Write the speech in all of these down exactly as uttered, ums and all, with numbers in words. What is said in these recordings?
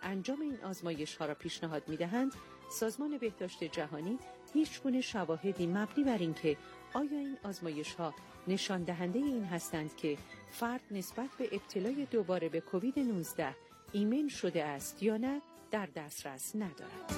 انجام این آزمایش‌ها را پیشنهاد می‌دهند، سازمان بهداشت جهانی هیچگونه شواهدی مبنی بر اینکه آیا این آزمایش‌ها نشان دهنده این هستند که فرد نسبت به ابتلای دوباره به کووید نوزده ایمن شده است یا نه در دسترس ندارد.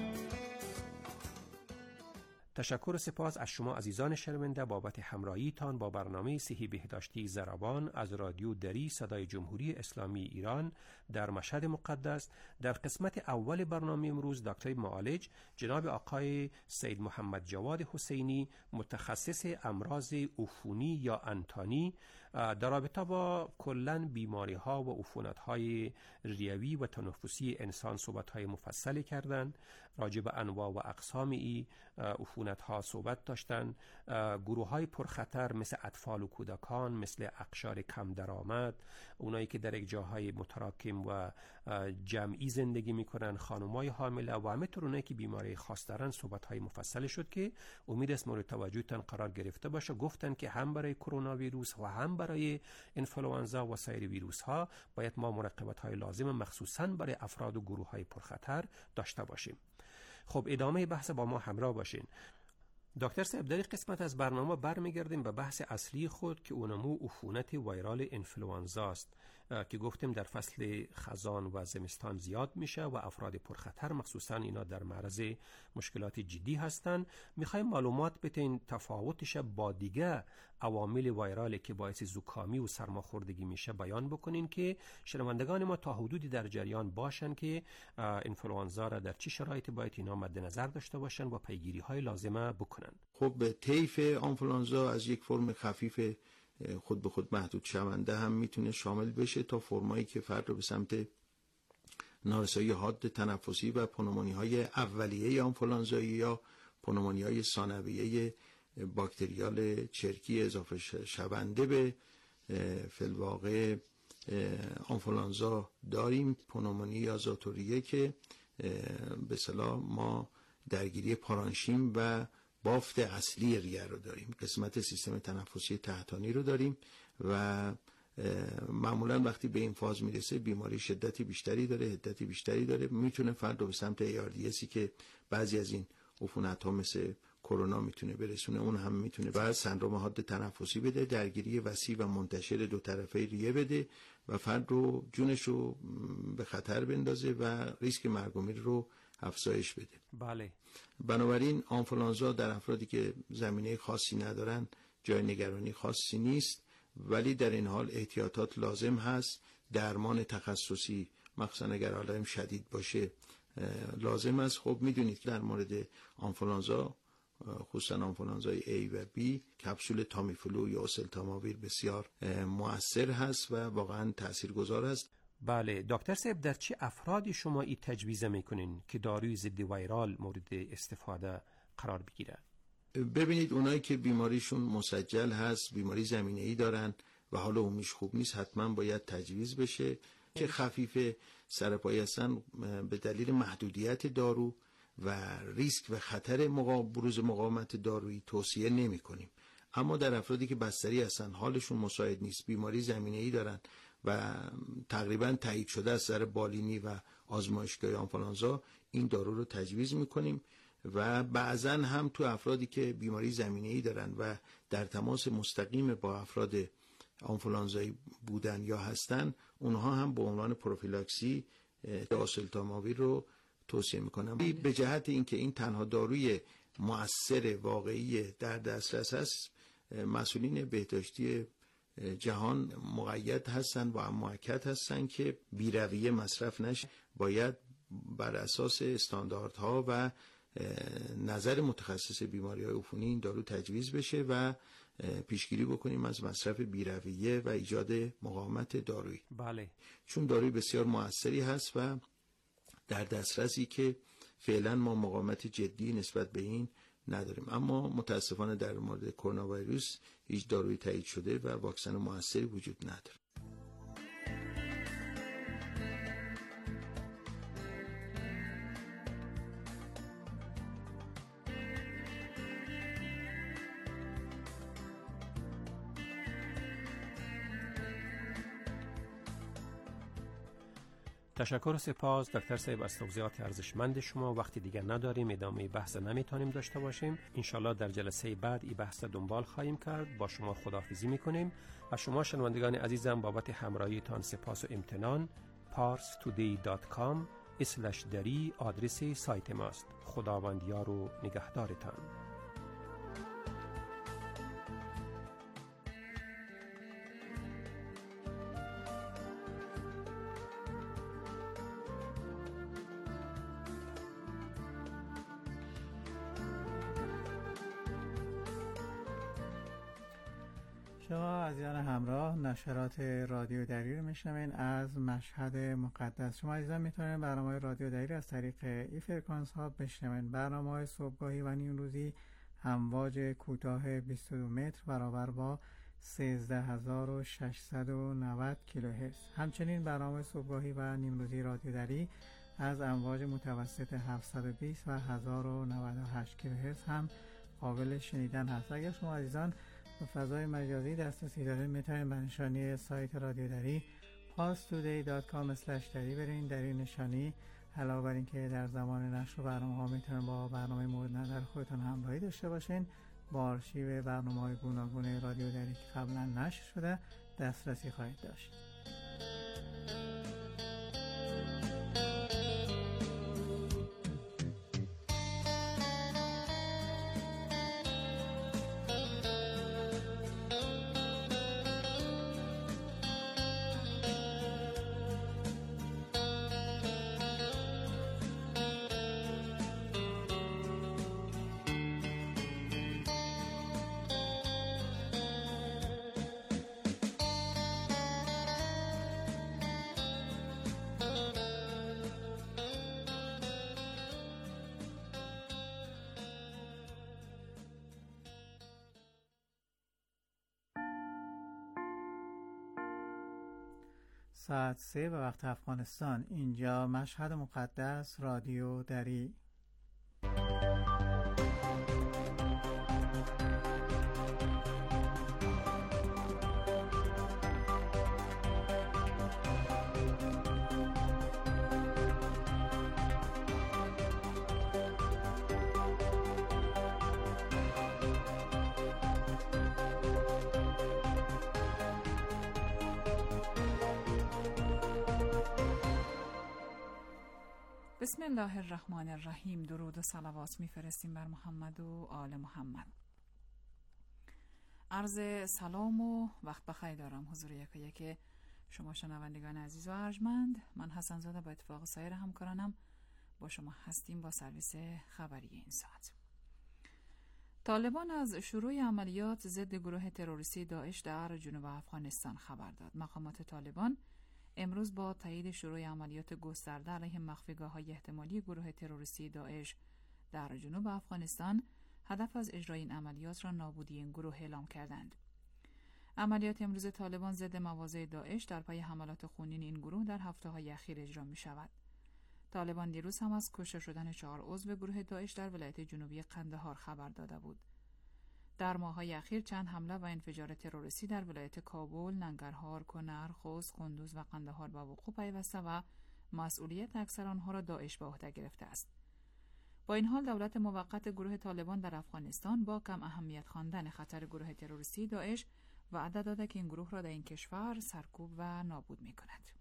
تشکر و سپاس از شما عزیزان شنونده بابت همراهیتان با برنامه صحی بهداشتی زرابان از رادیو دری صدای جمهوری اسلامی ایران در مشهد مقدس. در قسمت اول برنامه امروز دکتر معالج جناب آقای سید محمد جواد حسینی متخصص امراض عفونی یا انتانی در رابطه با کلاً بیماری ها و عفونت های ریوی و تنفسی انسان صحبت های مفصلی کردند. راجع به انواع و اقسام ای عفونت ها صحبت داشتن. گروه های پرخطر مثل اطفال و کودکان، مثل اقشار کم درآمد، اونایی که در یک جاهای متراکم و جمعی زندگی میکنن، خانمای حامله و همینطور اونایی که بیماری خاص دارن صحبت های مفصل شد که امید است مورد توجهتان قرار گرفته باشه. گفتن که هم برای کرونا ویروس و هم برای انفلوانزا و سایر ویروس ها باید ما مراقبت های لازم مخصوصا برای افراد و گروه های پرخطر داشته باشیم. خب ادامه بحث با ما همراه باشین. دکتر صاحب، در این قسمت از برنامه برمیگردیم به بحث اصلی خود که اونمو عفونت ویرال انفلوانزا است که گفتیم در فصل خزان و زمستان زیاد میشه و افراد پرخطر مخصوصا اینا در معرض مشکلات جدی هستند. میخوایم معلومات بتین تفاوتش با دیگه عوامل ویرالی که باعث زکامی و سرماخوردگی میشه بیان بکنین که شنوندگان ما تا حدودی در جریان باشن که انفلوانزا را در چه شرایطی باید اینا مد نظر داشته باشن و پیگیری های لازمه بکنن. خب طیف آنفولانزا از یک فرم خفیف خود به خود محدود شونده هم میتونه شامل بشه تا فرمایی که فرد رو به سمت نارسایی حاد تنفسی و پنومونی های اولیه آنفولانزایی یا پنومونی های ثانویه باکتریال چرکی اضافه شونده به فی‌الواقع آنفولانزا داریم. پنومونی یا زاتوریه که به اصطلاح ما درگیری پارانشیم و بافت اصلی ریه رو داریم، قسمت سیستم تنفسی تحتانی رو داریم و معمولا وقتی به این فاز میرسه بیماری شدتی بیشتری داره، حدتی بیشتری داره، میتونه فرد رو به سمت ای آر دی اسی که بعضی از این عفونت ها مثل کرونا میتونه برسونه، اون هم میتونه بعد سندرم حاد تنفسی بده، درگیری وسیع و منتشر دو طرفه ریه بده و فرد رو جونش رو به خطر بندازه و ریسک مرگ و میر رو افزایش بده. بله. بنابراین آنفولانزا در افرادی که زمینه خاصی ندارن جای نگرانی خاصی نیست، ولی در این حال احتیاطات لازم هست. درمان تخصصی مخصوصا اگر علائم شدید باشه لازم است. خب میدونید که در مورد آنفولانزا خصوصا آنفولانزای A و B کپسول تامیفلو یا اوسلتاماویر بسیار مؤثر هست و واقعا تاثیرگذار است. بله دکتر صاحب، در چه افرادی شما این تجویز میکنین که داروی ضد ویرال مورد استفاده قرار بگیره؟ ببینید اونایی که بیماریشون مسجل هست، بیماری زمینه‌ای دارن و حال عمومیش خوب نیست، حتما باید تجویز بشه. که خفیف سرپایی هستن به دلیل محدودیت دارو و ریسک و خطر مقا... بروز مقاومت دارویی توصیه نمی کنیم. اما در افرادی که بستری هستن، حالشون مساعد نیست، بیماری زمینه‌ای دارن و تقریبا تایید شده از سر بالینی و آزمایشگاه آنفولانزا، این دارو رو تجویز میکنیم. و بعضا هم تو افرادی که بیماری زمینه‌ای دارن و در تماس مستقیم با افراد آنفولانزایی بودن یا هستن، اونها هم به عنوان پروفیلاکسی اوسلتاماویر رو توصیه میکنم. به جهت اینکه این تنها داروی مؤثر واقعی در دسترس است، مسئولین بهداشتی جهان مقید هستن و مؤکد هستن که بی‌رویه مصرف نشه. باید بر اساس استانداردها و نظر متخصص بیماری‌های عفونی این دارو تجویز بشه و پیشگیری بکنیم از مصرف بی‌رویه و ایجاد مقاومت دارویی. بله. چون داروی بسیار مؤثری هست و در دسترسی که فعلا ما مقاومت جدی نسبت به این نداریم. اما متاسفانه در مورد کرونا ویروس هیچ دارویی تایید شده و واکسن مؤثری وجود نداره. تشکر و سپاس دکتر صاحب از توضیحات ارزشمند شما. وقتی دیگر نداریم، ادامه بحث نمیتونیم داشته باشیم. انشالله در جلسه بعد این بحث دنبال خواهیم کرد. با شما خداحافظی میکنیم و شما شنوندگان عزیزم بابت همراهیتان سپاس و امتنان. پارس تودی دات کام اسلش دری آدرس سایت ماست. خداوند یار و نگهدارتان. شما عزیزان همراه نشرات رادیو دری رو میشنوین از مشهد مقدس. شما عزیزان میتونید برنامه رادیو دری از طریق ای فرکانس ها بشنوین. برنامه صبحگاهی و نیم روزی امواج کوتاه بیست و دو متر برابر با سیزده هزار و ششصد و نود کیلوهرتز. همچنین برنامه صبحگاهی و نیم روزی رادیو دری از امواج متوسط هفتصد و بیست و هزار و نود و هشت کیلوهرتز هم قابل شنیدن هست. اگر شما عزیزان به فضای مجازی دسترسی دارید، میتونید به نشانی سایت رادیو دری پارس تودی دات کام اسلش دری برین. در این نشانی علاوه بر اینکه در زمان نشر برنامه ها میتونید با برنامه مورد نظر خودتان همراهی داشته باشین، با آرشیو برنامه های گوناگون رادیو دری که قبلا نشر شده دسترسی خواهید داشت. ساعت سه به وقت افغانستان. اینجا مشهد مقدس رادیو دری. بسم الله الرحمن الرحیم. درود و صلوات میفرستیم بر محمد و آل محمد. عرض سلام و وقت بخیر دارم حضور یکا یک شما شنوندگان عزیز و ارجمند. من حسن زاده با اتفاق سایر همکارانم با شما هستیم با سرویس خبری این ساعت. طالبان از شروع عملیات ضد گروه تروریستی داعش در جنوب افغانستان خبر داد. مقامات طالبان امروز با تایید شروع عملیات گسترده علیه مخفیگاه‌های احتمالی گروه تروریستی داعش در جنوب افغانستان هدف از اجرای این عملیات را نابودی این گروه اعلام کردند. عملیات امروز طالبان ضد مواضع داعش در پی حملات خونین این گروه در هفته‌های اخیر اجرا می‌شود. طالبان دیروز هم از کشته شدن چهار عضو گروه داعش در ولایت جنوبی قندهار خبر داده بود. در ماه‌های اخیر چند حمله و انفجار تروریستی در ولایت کابل، ننگرهار، کنر، خوست، کندوز و قندهار به وقوع پیوسته و مسئولیت اکثر آنها را داعش به عهده گرفته است. با این حال دولت موقت گروه طالبان در افغانستان با کم اهمیت خواندن خطر گروه تروریستی داعش وعده داده که این گروه را در این کشور سرکوب و نابود می‌کند.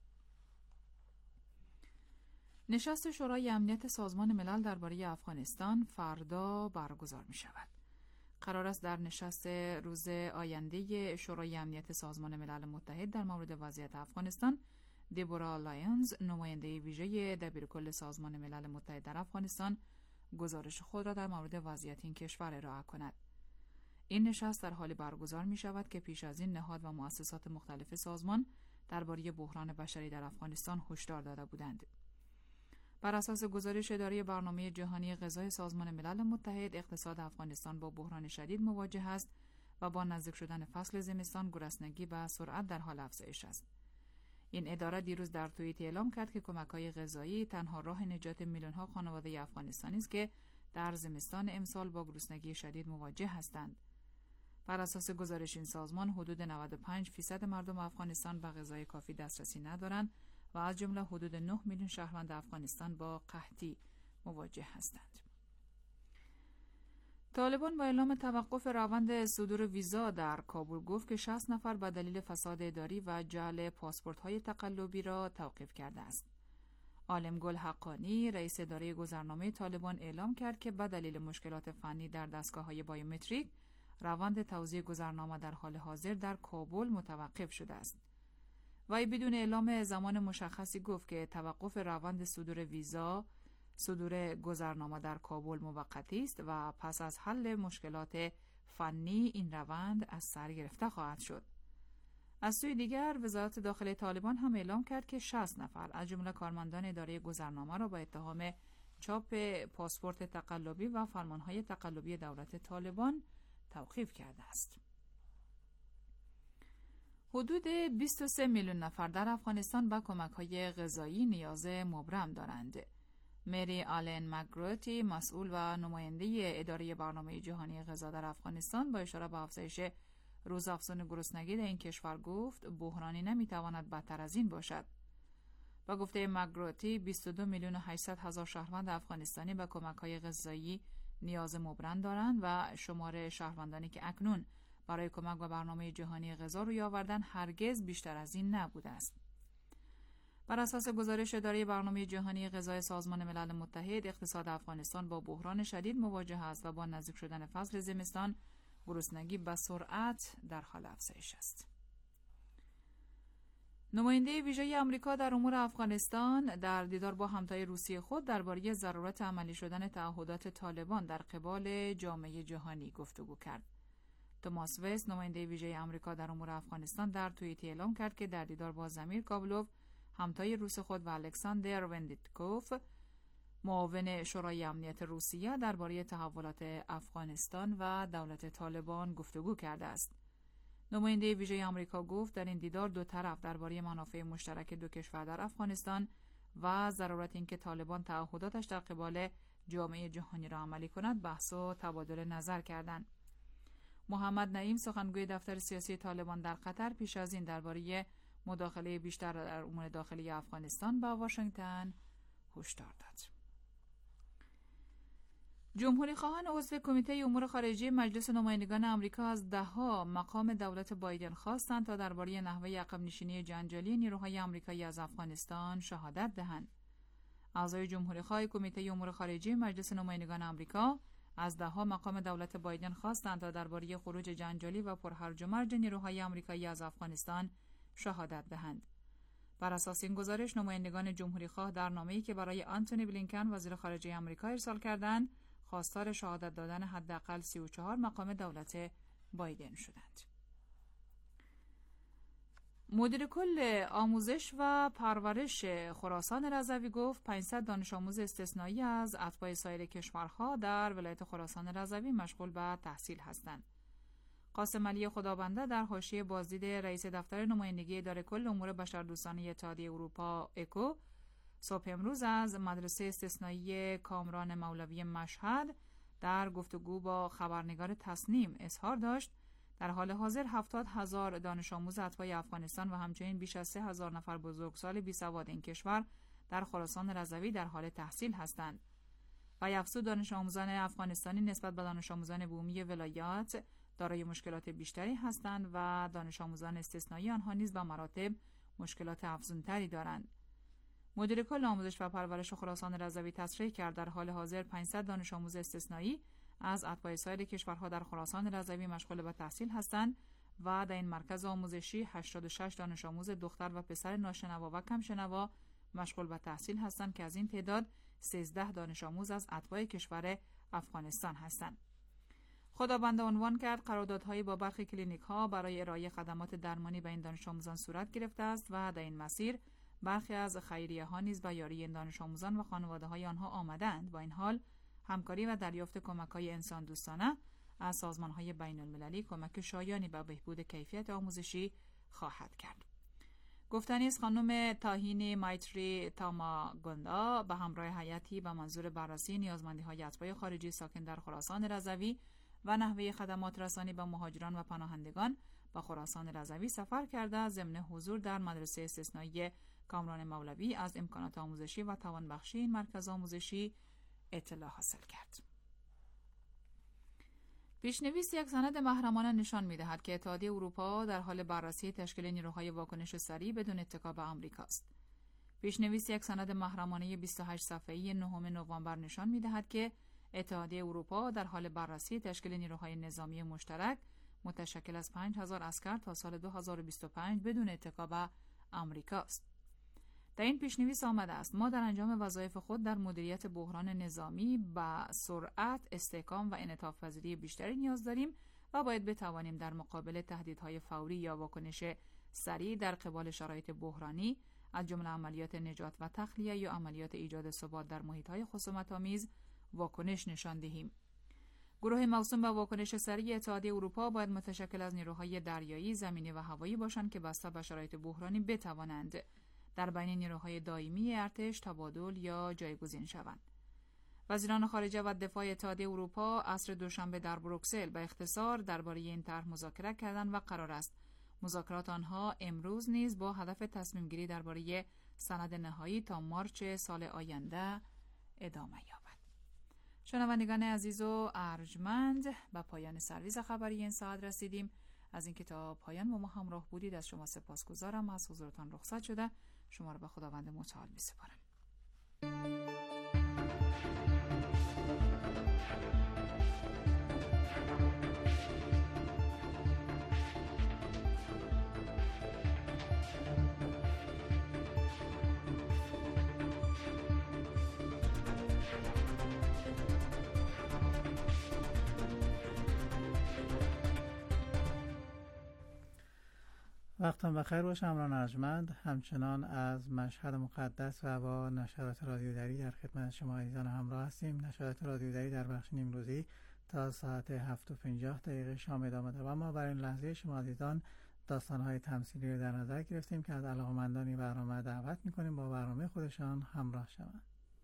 نشست شورای امنیت سازمان ملل درباره افغانستان فردا برگزار می‌شود. قرار است در نشست روز آینده شورای امنیت سازمان ملل متحد در مورد وضعیت افغانستان دبورا لایونز، نماینده ویژه دبیرکل سازمان ملل متحد در افغانستان، گزارش خود را در مورد وضعیت این کشور ارائه کند. این نشست در حالی برگزار می شود که پیش از این نهاد و مؤسسات مختلف سازمان درباره بحران بشری در افغانستان هشدار داده بودند. بر اساس گزارش اداره برنامه جهانی غذای سازمان ملل متحد، اقتصاد افغانستان با بحران شدید مواجه است و با نزدیک شدن فصل زمستان گرسنگی به سرعت در حال افزایش است. این اداره دیروز در توییت اعلام کرد که کمک‌های غذایی تنها راه نجات میلیون‌ها خانواده افغانستانی است که در زمستان امسال با گرسنگی شدید مواجه هستند. بر اساس گزارش این سازمان، حدود نود و پنج درصد مردم افغانستان به غذای کافی دسترسی ندارند و از جمله حدود نه میلیون شهروند افغانستان با قحطی مواجه هستند. طالبان با اعلام توقف روند صدور ویزا در کابل گفت که شصت نفر به دلیل فساد اداری و جعل پاسپورت‌های تقلبی را توقیف کرده است. عالمگل حقانی، رئیس اداره گذرنامه طالبان، اعلام کرد که به دلیل مشکلات فنی در دستگاه‌های بایومتریک، روند توزیع گذرنامه در حال حاضر در کابل متوقف شده است. وی بدون اعلام زمان مشخصی گفت که توقف روند صدور ویزا، صدور گذرنامه در کابل موقتی است و پس از حل مشکلات فنی این روند از سر گرفته خواهد شد. از سوی دیگر وزارت داخلی طالبان هم اعلام کرد که شصت نفر از جمله کارمندان اداره گذرنامه را با اتهام چاپ پاسپورت تقلبی و فرمانهای تقلبی دولت طالبان توقیف کرده است. حدود بیست و سه میلیون نفر در افغانستان به کمک‌های غذایی نیاز مبرم دارند. مری آلن مکگروتی، مسئول و نماینده اداره برنامه جهانی غذا در افغانستان، با اشاره به افزایش روزافزون گرسنگی در این کشور گفت بحرانی نمیتواند بدتر از این باشد. با گفته مکگروتی، بیست و دو میلیون و هشتصد هزار شهروند افغانستانی به کمک‌های غذایی نیاز مبرم دارند و شمار شهروندانی که اکنون برای کمک به برنامه جهانی غذا روی آوردن هرگز بیشتر از این نبوده است. بر اساس گزارش اداره برنامه جهانی غذای سازمان ملل متحد، اقتصاد افغانستان با بحران شدید مواجه است و با نزدیک شدن فصل زمستان گرسنگی به سرعت در حال افزایش است. نماینده ویژه آمریکا در امور افغانستان در دیدار با همتای روسیه خود درباره ضرورت عملی شدن تعهدات طالبان در قبال جامعه جهانی گفتگو کرد. توماس وست، نماینده ویژه آمریکا در امور افغانستان، در توییتی اعلام کرد که در دیدار با زمیر کابلوف، همتای روس خود، و الکساندر وندیتکوف، معاون شورای امنیت روسیه، درباره تحولات افغانستان و دولت طالبان گفتگو کرده است. نماینده ویژه آمریکا گفت در این دیدار دو طرف درباره منافع مشترک دو کشور در افغانستان و ضرورت اینکه طالبان تعهداتش در قبال جامعه جهانی را عملی کند بحث و تبادل نظر کردند. محمد نعیم، سخنگوی دفتر سیاسی طالبان در قطر، پیش از این درباره مداخله بیشتر در امور داخلی افغانستان با واشنگتن هشدار داد. جمهوری خواهان عضو کمیته امور خارجه مجلس نمایندگان آمریکا از دهها مقام دولت بایدن خواستند تا درباره نحوه عقب نشینی جنجالی نیروهای آمریکایی از افغانستان شهادت دهند. اعضای جمهوری خواه کمیته امور خارجه مجلس نمایندگان آمریکا از دهها مقام دولت بایدن خواستند تا درباره خروج جنجالی و پرهرج و مرج نیروهای آمریکایی از افغانستان شهادت دهند. بر اساس این گزارش، نمایندگان جمهوری خواه در نامه‌ای که برای آنتونی بلینکن وزیر خارجه آمریکا ارسال کردند، خواستار شهادت دادن حداقل سی و چهار مقام دولت بایدن شدند. مدیر کل آموزش و پرورش خراسان رضوی گفت پانصد دانش آموز استثنایی از اتباع سایر کشورها در ولایت خراسان رضوی مشغول به تحصیل هستند. قاسم علی خدابنده در حاشیه بازدید رئیس دفتر نمایندگی اداره کل امور بشردوستانه اتحادیه اروپا اکو صبح امروز از مدرسه استثنایی کامران مولوی مشهد در گفتگو با خبرنگار تصنیم اظهار داشت در حال حاضر هفتاد هزار دانش آموز اتباع افغانستان و همچنین بیش از سه هزار نفر بزرگسال بی سواد این کشور در خراسان رضوی در حال تحصیل هستند. و افزود دانش آموزان افغانستانی نسبت به دانش آموزان بومی ولایات دارای مشکلات بیشتری هستند و دانش آموزان استثنایی آنها نیز به مراتب مشکلات افزونتری دارند. مدیر کل آموزش و پرورش خراسان رضوی تصریح کرد در حال حاضر پانصد دانش آموز استثنایی از اتباع سایر کشورها در خراسان رضوی مشغول به تحصیل هستند و در این مرکز آموزشی هشتاد و شش دانش آموز دختر و پسر ناشنوا و کم شنوا مشغول به تحصیل هستند که از این تعداد سیزده دانش آموز از اتباع کشور افغانستان هستند. خدابنده عنوان کرد قراردادهای با برخی کلینیک‌ها برای ارائه خدمات درمانی به این دانش آموزان صورت گرفته است و در این مسیر برخی از خیریه‌ها نیز به یاری این دانش آموزان و خانواده‌های آنها آمدند. با این حال همکاری و دریافت کمک‌های انسان دوستانه از سازمان‌های بین‌المللی کمک شایانی به بهبود کیفیت آموزشی خواهد کرد. گفتنی است خانم تاهینی مایتری تاماگوندا به همراه هیئتی به منظور بررسی نیازمندی‌های اتباع خارجی ساکن در خراسان رضوی و نحوه خدمات رسانی به مهاجران و پناهندگان به خراسان رضوی سفر کرده ضمن حضور در مدرسه استثنایی کامران مولوی از امکانات آموزشی و توانبخشی این مرکز آموزشی اطلاع حاصل کرد. پیشنویس یک سند محرمانه نشان می‌دهد که اتحادیه اروپا در حال بررسی تشکیل نیروهای واکنش سریع بدون اتکا به آمریکا است. پیشنویس یک سند محرمانه بیست و هشت صفحه‌ای نهم نوامبر نشان می‌دهد که اتحادیه اروپا در حال بررسی تشکیل نیروهای نظامی مشترک متشکل از پنج هزار عسکر تا سال دو هزار و بیست و پنج بدون اتکا به آمریکا است. در این پیشنویس آمده است ما در انجام وظایف خود در مدیریت بحران نظامی به سرعت، استحکام و انعطاف پذیری بیشتری نیاز داریم و باید بتوانیم در مقابل تهدیدهای فوری یا واکنش سریع در قبال شرایط بحرانی از جمله عملیات نجات و تخلیه یا عملیات ایجاد ثبات در محیط‌های خصومت‌آمیز واکنش نشان دهیم. گروه موسوم به واکنش سریع اتحادیه اروپا باید متشکل از نیروهای دریایی، زمینی و هوایی باشند که بسته به شرایط بحرانی بتوانند در بین نیروهای دائمی ارتش تبادل یا جایگزین شوند. وزیران خارجه و دفاع اتحادیه اروپا عصر دوشنبه در بروکسل به اختصار درباره این طرح مذاکره کردند و قرار است مذاکرات آنها امروز نیز با هدف تصمیم گیری درباره سند نهایی تا مارچ سال آینده ادامه یابد. شنوندگان عزیز و ارجمند، به پایان سرویس خبری این ساعت رسیدیم. از اینکه تا پایان با ما همراه بودید از شما سپاسگزارم. از حضورتان رخصت شده شما را به خداوند متعال می‌سپارم. وقتم بخیر باشه امران ارجمند. همچنان از مشهد مقدس و با نشرات رادیو دری در خدمت شما عزیزان همراه هستیم. نشرات رادیو دری در بخش نیمروزی تا ساعت هفت و پنجاه دقیقه شام ادامه دارد و ما برای این لحظه شما عزیزان داستان‌های تمثیلی رو در نظر گرفتیم که از علاقه‌مندان برنامه دعوت می‌کنیم با برنامه خودشان همراه شوند.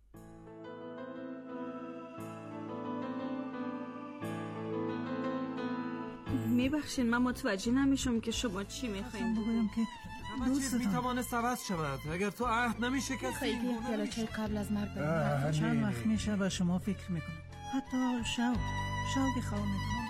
میبخشین من متوجه نمیشم که شما چی میخواین بگویم که همه چیز میتوانست عوض شود اگر تو عهد نمیشکستی. خیلی یک گلچه قبل از مرگ برم. چند وقت میشه به شما فکر میکنم، حتی شو شو که خواه میکنم.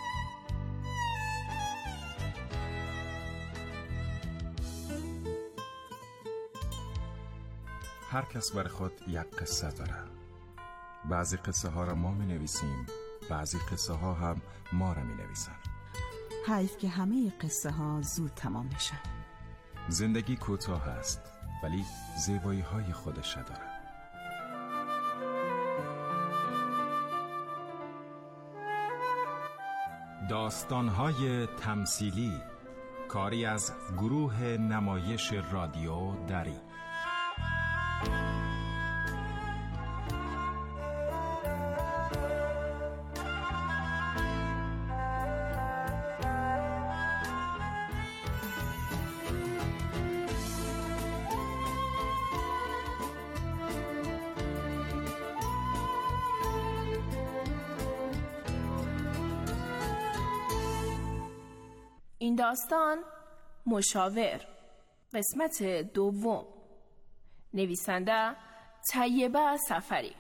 هر کس بر خود یک قصه داره. بعضی قصه ها را ما می نویسیم، بعضی قصه ها هم ما را می نویسن. حیف که همه قصه ها زود تمام میشن. زندگی کوتاه است ولی زیبایی های خودش داره. داستان های تمثیلی، کاری از گروه نمایش رادیو دری. این داستان مشاور، قسمت دوم، نویسنده طیبه سفری.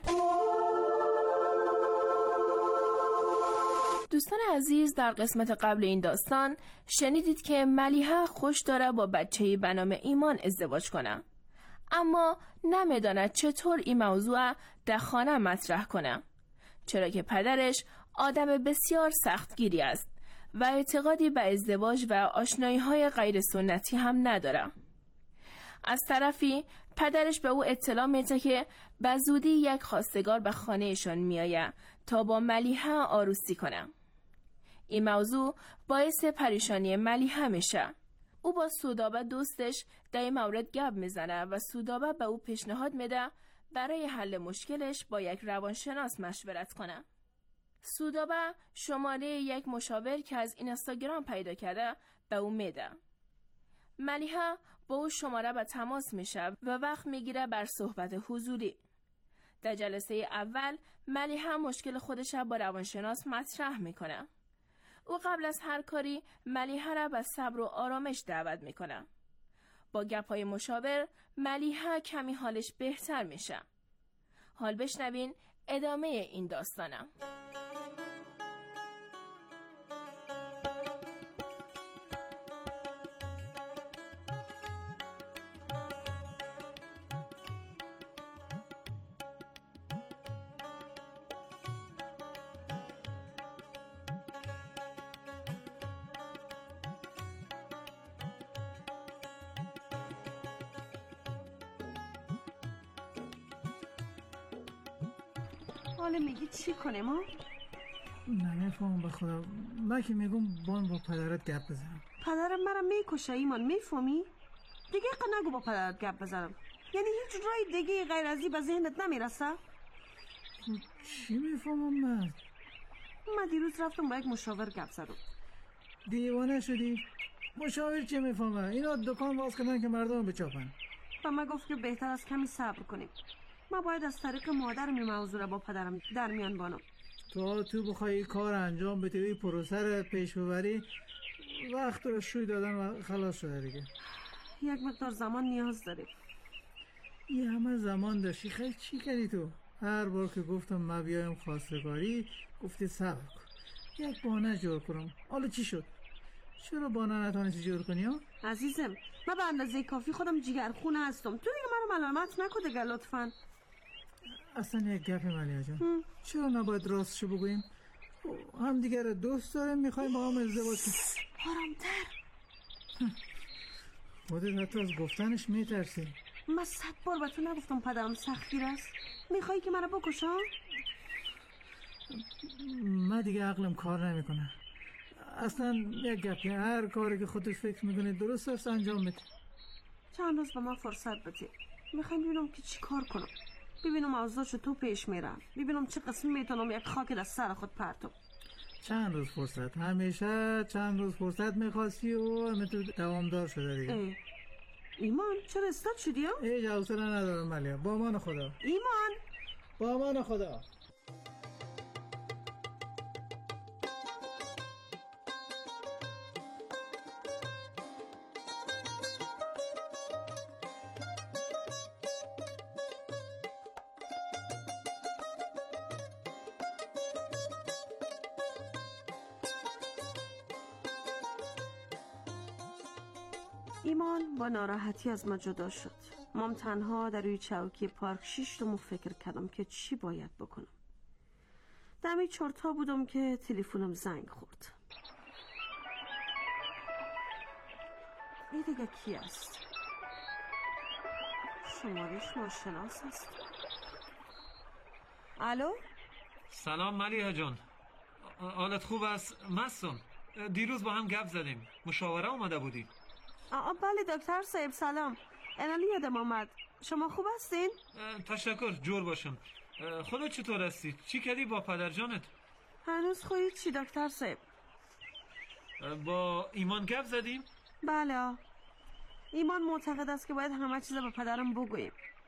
دوستان عزیز، در قسمت قبل این داستان شنیدید که ملیحه خوش داره با بچه‌ای به نام ایمان ازدواج کنه، اما نمیداند چطور این موضوع در خانه مطرح کنه، چرا که پدرش آدم بسیار سختگیری است و اعتقادی به ازدواج و آشنایی‌های غیر سنتی هم نداره. از طرفی پدرش به او اطلاع میده که به زودی یک خواستگار به خانهشان میآید تا با ملیحه عروسی کنه. این موضوع باعث پریشانی ملیحه میشه. او با سودابه دوستش در این مورد گپ میزنه و سودابه به او پیشنهاد میده برای حل مشکلش با یک روانشناس مشورت کنه. سودابه شماره یک مشاور که از اینستاگرام پیدا کرده به او میده. ملیحه با او شماره به تماس میشه و وقت میگیره بر صحبت حضوری. در جلسه اول ملیحه مشکل خودش با روانشناس مطرح میکنه. او قبل از هر کاری ملیحه را به صبر و آرامش دعوت میکنه. با گپ‌های مشاور ملیحه کمی حالش بهتر میشه. حال بشنوین ادامه این داستانم. حالا میگی چی کنیم ها؟ نمیفهمم به خدا. من که میگم بان با پدرت گپ بزنم. پدرم مرا میکشه ایمان، میفهمی؟ دیگه قا نگو با پدرت گپ بزنم. یعنی هیچ رای دیگه غیر از این به ذهنت نمیرسه؟ چی میفهمم من؟ من دیروز رفتم با یک مشاور گپ زدم. دیوانه شدی؟ مشاور چی میفهمه؟ اینا دکان باز کردن که مردم بچاپن. و من گفت که بهتر از کمی صبر کنیم. من باید از طریق مادرم این موضوع را با پدرم در میان بانم. تا تو بخوای کار انجام بدی، پروسه رو پیش ببری، وقت رو شوی دادن و خلاص شده دیگه. یک مقدار زمان نیاز داری. یه همه زمان داشتی، خیلی چی کردی تو؟ هر بار که گفتم ما بیایم خواستگاری گفتی صبر کن، یک بهانه جور کنم. حالا چی شد؟ چرا بهانه نتونستی جور کنی ها؟ عزیزم من به اندازه کافی خودم جیگرخونه هستم، تو دیگه منو ملامت نکن دیگه لطفاً. اصلا یک گپی ملیحه جان، چرا نباید راستشو بگوییم؟ هم دیگه رو دوست داریم، میخوایم با هم ازدواج کنیم. آرامتر. خودت حتی از گفتنش میترسی. من صد بار به تو نگفتم پدرم سختگیر است؟ میخوایی که منو بکشم؟ من دیگه عقلم کار نمیکنه. اصلا یک گپی، هر کاری که خودت فکر میکنه درست است انجام بده. چند روز به من فرصت بده، میخوام ببینم که چی کار کنم، ببینم اوضاع چطور پیش میرم، ببینم چه قسم میتونم یک خاک در سر خود پرتم. چند روز فرصت؟ همیشه چند روز فرصت میخواستی و همینطور دوامدار شده دیگه. ای. ایمان چرا استاد شدی ها؟ ای حوصله ندارم ملیحه، با امان خدا. ایمان با امان خدا. ایمان با ناراحتی از ما جدا شد. من تنها در روی چوکی پارک شیشتم و فکر کردم که چی باید بکنم. دمی چرتا بودم که تلفنم زنگ خورد. این دیگه کی است؟ شمارش ناشناس است. الو؟ سلام ملیحه جان، حالت خوب است؟ مستم. دیروز با هم گپ زدیم، مشاوره اومده بودی. آه بله دکتر صاحب سلام. الان یادم آمد. شما خوب هستین؟ تشکر، جور باشم. خودت چطور هستی؟ چی کردی با پدر جانت؟ هنوز خوبی چی دکتر صاحب؟ با ایمان گپ زدیم؟ بله. ایمان معتقد است که باید همه چیز به پدرم بگوییم.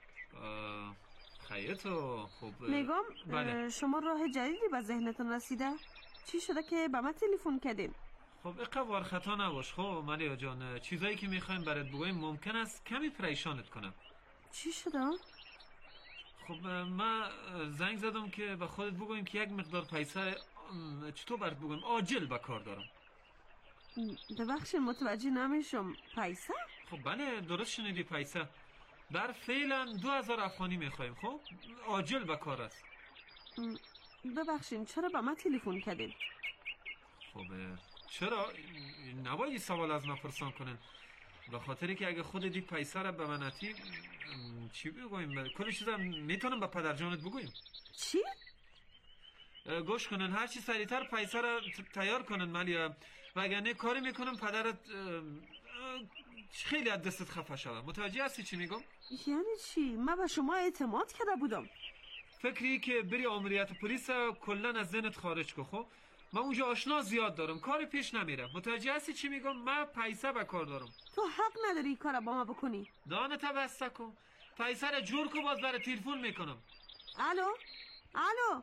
خیلی تو خوب. میگم بله. شما راه جدیدی به ذهنتون رسیده؟ چی شده که به من تلفن کردین؟ خب اقوار خطا نباش. خب ملیحه جان، چیزایی که میخوایم برات بگویم ممکن است کمی پریشانت کنم. چی شده؟ خب من زنگ زدم که به خودت بگویم که یک مقدار پیسه، چطور برات بگویم، عاجل به کار دارم. ببخشید متوجه نمیشم. پیسه؟ خب بله درست شنیدی، پیسه. در فعلا دو هزار افغانی میخوایم. خب عاجل به کار است. ببخشید چرا به من تلفن کردین؟ خب چرا نباید سوال از من پرسان کنن؟ به خاطری که اگه خود دی پیسه را به مناتی چی بگویم، کلی چیزا میتونم به پدر جانت بگویم. چی؟ گوش کنن، هر چی سریعتر پیسه را تیار کنن ملیحه، وگرنه کاری میکنم پدرت خیلی از دستت خفه شود. متوجه هستی چی میگم؟ یعنی چی؟ من به شما اعتماد کرده بودم. فکری که بری آمریت پلیس کلا از ذهنت خارج کن. خب من اونجا آشنا زیاد دارم، کاری پیش نمیره. متوجه هستی چی میگم؟ من پیسه به کار دارم. تو حق نداری این کارا با ما بکنی. دانت بسته کن، پیسه را جور کن، باز برای تلفن میکنم. الو الو.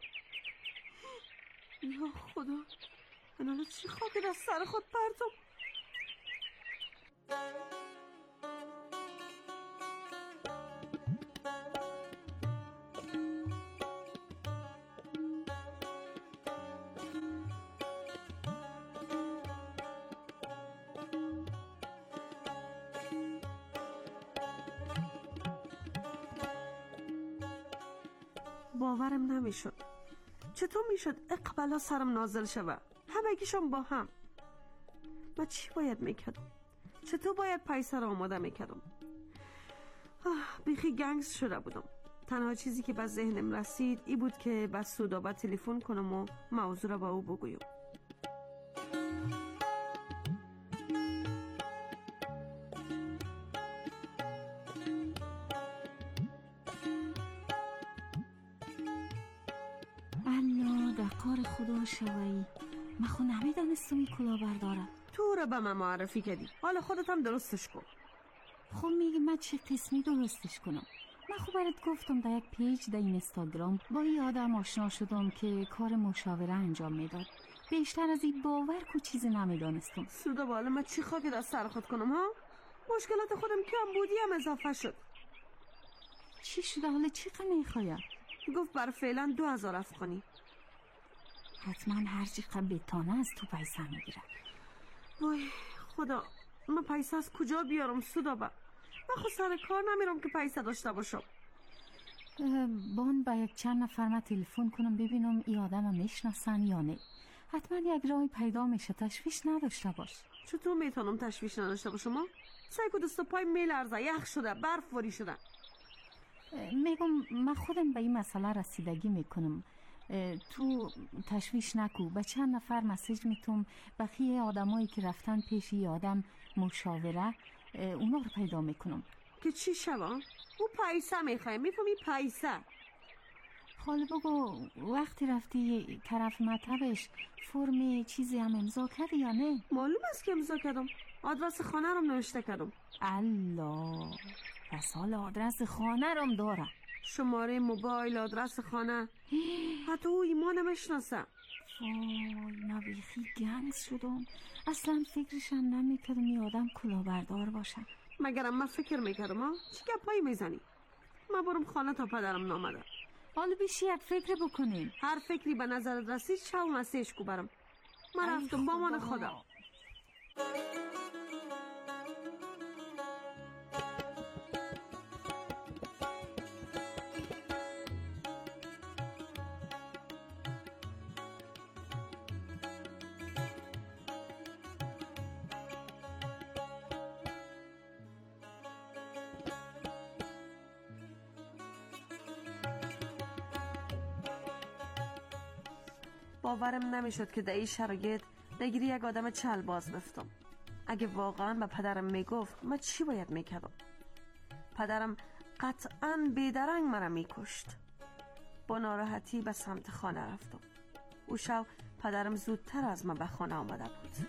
یا خدا، من الان چی خاکی از سر خود پرتم. باورم نمیشد. چطور میشد اقبالا سرم نازل شوه؟ همگیشون با هم. من چی باید میکردم؟ چطور باید پیسه را آماده میکردم؟ بیخی گنگس شده بودم. تنها چیزی که به ذهنم رسید ای بود که به سودابه تلفن کنم و موضوع را به او بگویم. الله در کار خدا شوی. من خود نمیدانستم این کلاهبرداره. تو را به من معرفی کردی، حالا خودت هم درستش کن. خب میگی من چه قسمی درستش کنم؟ من خب برات گفتم در یک پیج در اینستاگرام با این آدم آشنا شدم که کار مشاوره انجام میداد. بیشتر از این باور کو چیزی نمیدانستم. سودا بالا من چی خواهی در سر خود کنم ها؟ مشکلات خودم کم بودی هم اضافه شد. چی شده حالا چی قم میخواید؟ گفت بر فعلا دو هزار افغانی. حتما هر چی قم بتانه از تو پیسه میگیره. وای خدا، من پیسه از کجا بیارم سودا با؟ من خود سر کار نمیرم که پیسه داشته باشم. بان با یک چند نفر من تلفن کنم ببینم این آدم هم میشناسن یا نه. حتما یک راهی پیدا میشه، تشویش نداشته باش. چطور میتونم تشویش نداشته باشم؟ سعی کو دست و پای میلرزه، یخ شده، برف واری شده. میگم من خودم به این مسئله رسیدگی میکنم. تو تشویش نکو. به چند نفر مسیج میتونم بقیه آدمایی که رفتن پیش این آدم مشاوره اونا رو پیدا میکنم. که چی شوا؟ او پیسه میخواه، میفهمی پیسه. حالا بگو وقتی رفتی طرف مطبش فرم چیزی هم امضا کردی یا نه؟ معلوم است که امضا کردم. آدرس خانه رو نوشته کردم. الله، پس حالا آدرس خانه رو داره. شماره موبایل، آدرس خانه. حتی او ایمان نمیشناسه. وای من بیخی گنگ شدم. اصلا فکرشم نمیکردم این آدم کلاهبردار باشه. مگرم من فکر میکردم ها؟ چی گپایی میزنی؟ من برم خانه تا پدرم نامده. حالا بیشی یک فکر بکنیم. هر فکری به نظر رسید شو مسیج کو برم. من رفتم با من خدا. باورم نمیشد که در این شرایط نگیری یک آدم چل باز بفتم. اگه واقعا به پدرم میگفت من چی باید میکردم؟ پدرم قطعا بیدرنگ مرا میکشت. با ناراحتی به سمت خانه رفتم. او شب پدرم زودتر از من به خانه آمده بود.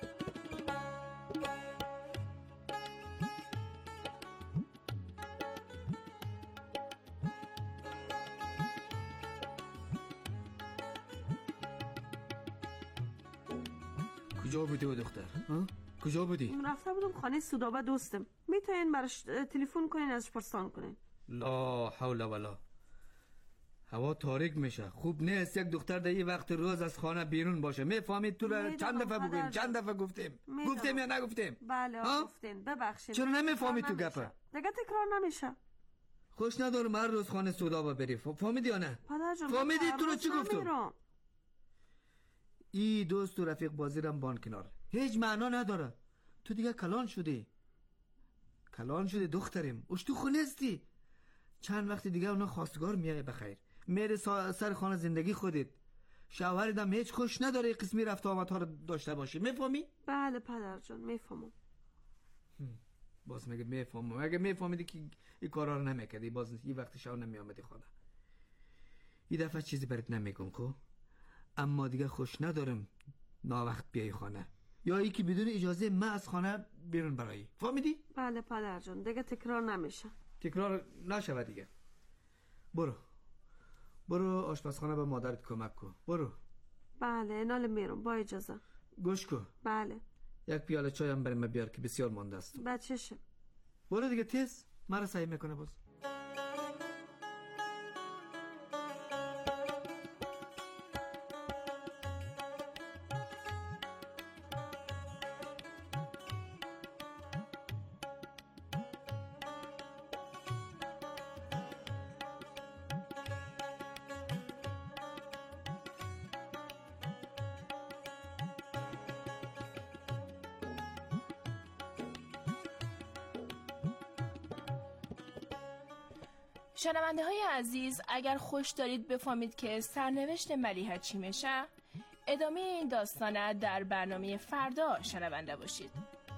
کجا بودی و دختر؟ ها؟ کجا بودی؟ رفته بودم خانه سودابه دوستم. میتونین براش تلفن کنین ازش پرسان کنین. لا حول ولا. هوا تاریک میشه. خوب نیست یک دختر در این وقت روز از خانه بیرون باشه. میفهمید تو را چند دفعه بگویم؟ چند دفعه گفتیم؟ میدونم. گفتیم یا نگفتیم؟ بله گفتین. ببخشید. چرا نمیفهمید تو گپه؟ دیگه تکرار نمیشه. خوش ندارم هر روز خانه سودابه بری. فهمیدی یا نه؟ پدر جان فهمیدی تو رو چی گفتم؟ ای دوست و رفیق بازی رم بان کنار. هیچ معنا نداره. تو دیگه کلان شدی. کلان شدی دخترم. اش تو خونه استی. چند وقت دیگه اونا خواستگار میای بخیر. میره سر خانه زندگی خودت. شوهرت هم هیچ خوش نداره قسمی رفت آمد ها رو داشته باشی. میفهمی؟ بله پدر جان میفهمم. باز میگه میفهمم. اگه میفهمیدی که این کارا رو نمیکردی باز این وقت شو نمیامدی خانه. این دفعه چیزی برات نمیگم کو. اما دیگه خوش ندارم ناوقت بیای خانه یا ای که بدون اجازه من از خانه بیرون برایی. فهمیدی؟ بله پدر جان دیگه تکرار نمیشه. تکرار نشود دیگه. برو برو آشپزخانه به مادرت کمک کن. برو. بله نال میرم با اجازه. گوش کن. بله. یک پیاله چای هم برام بیار که بسیار مانده است. بچه‌شه. برو دیگه تیز. مرا سعی میکنه باز. شنونده های عزیز، اگر خوش دارید بفهمید که سرنوشت ملیحه چی میشه، ادامه این داستان در برنامه فردا شنونده باشید.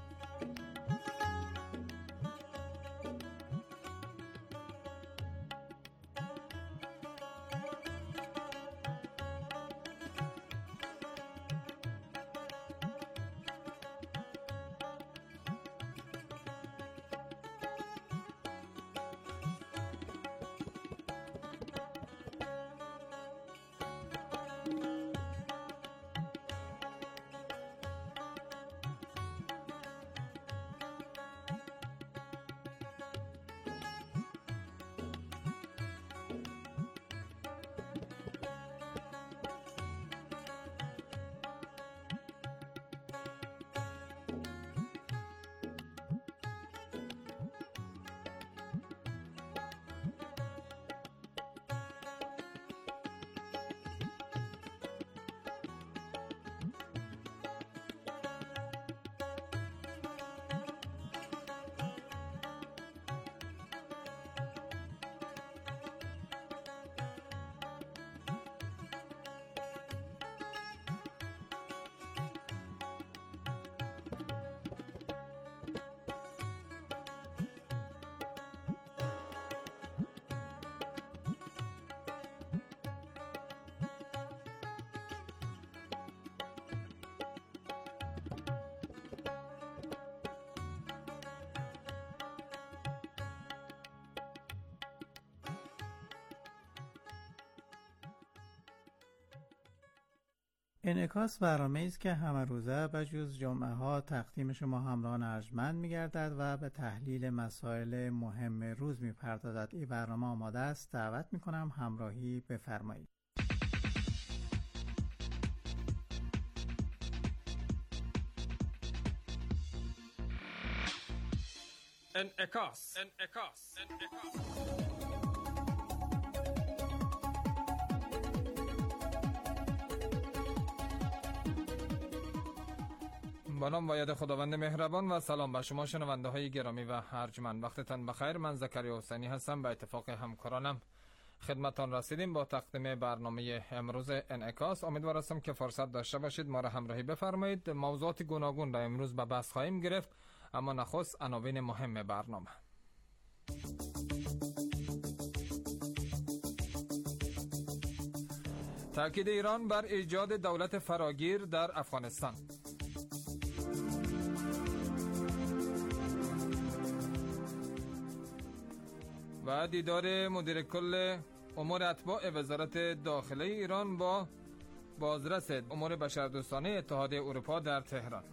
انعکاس برنامه‌ای است که همه روزه به جز جمعه ها تقدیم شما همراهان ارجمند می‌گردد و به تحلیل مسائل مهم روز می‌پردازد. این برنامه آماده است. دعوت می‌کنم همراهی بفرمایید. انعکاس انعکاس انعکاس با نام و یاد خداوند مهربان و سلام به شما شنونده های گرامی و ارجمند. وقتتان بخیر. من زکریا حسینی هستم. به اتفاق همکارانم خدمتتان رسیدیم با تقدیم برنامه امروز انعکاس. امیدوار هستم که فرصت داشته باشید ما را همراهی بفرمایید. موضوعات گوناگون را امروز به بحث خواهیم گرفت، اما نخست عناوین مهم برنامه. تاکید ایران بر ایجاد دولت فراگیر در افغانستان. و دیدار مدیر کل امور اتباع وزارت داخله ایران با بازرس امور بشردوستانه اتحادیه اروپا در تهران.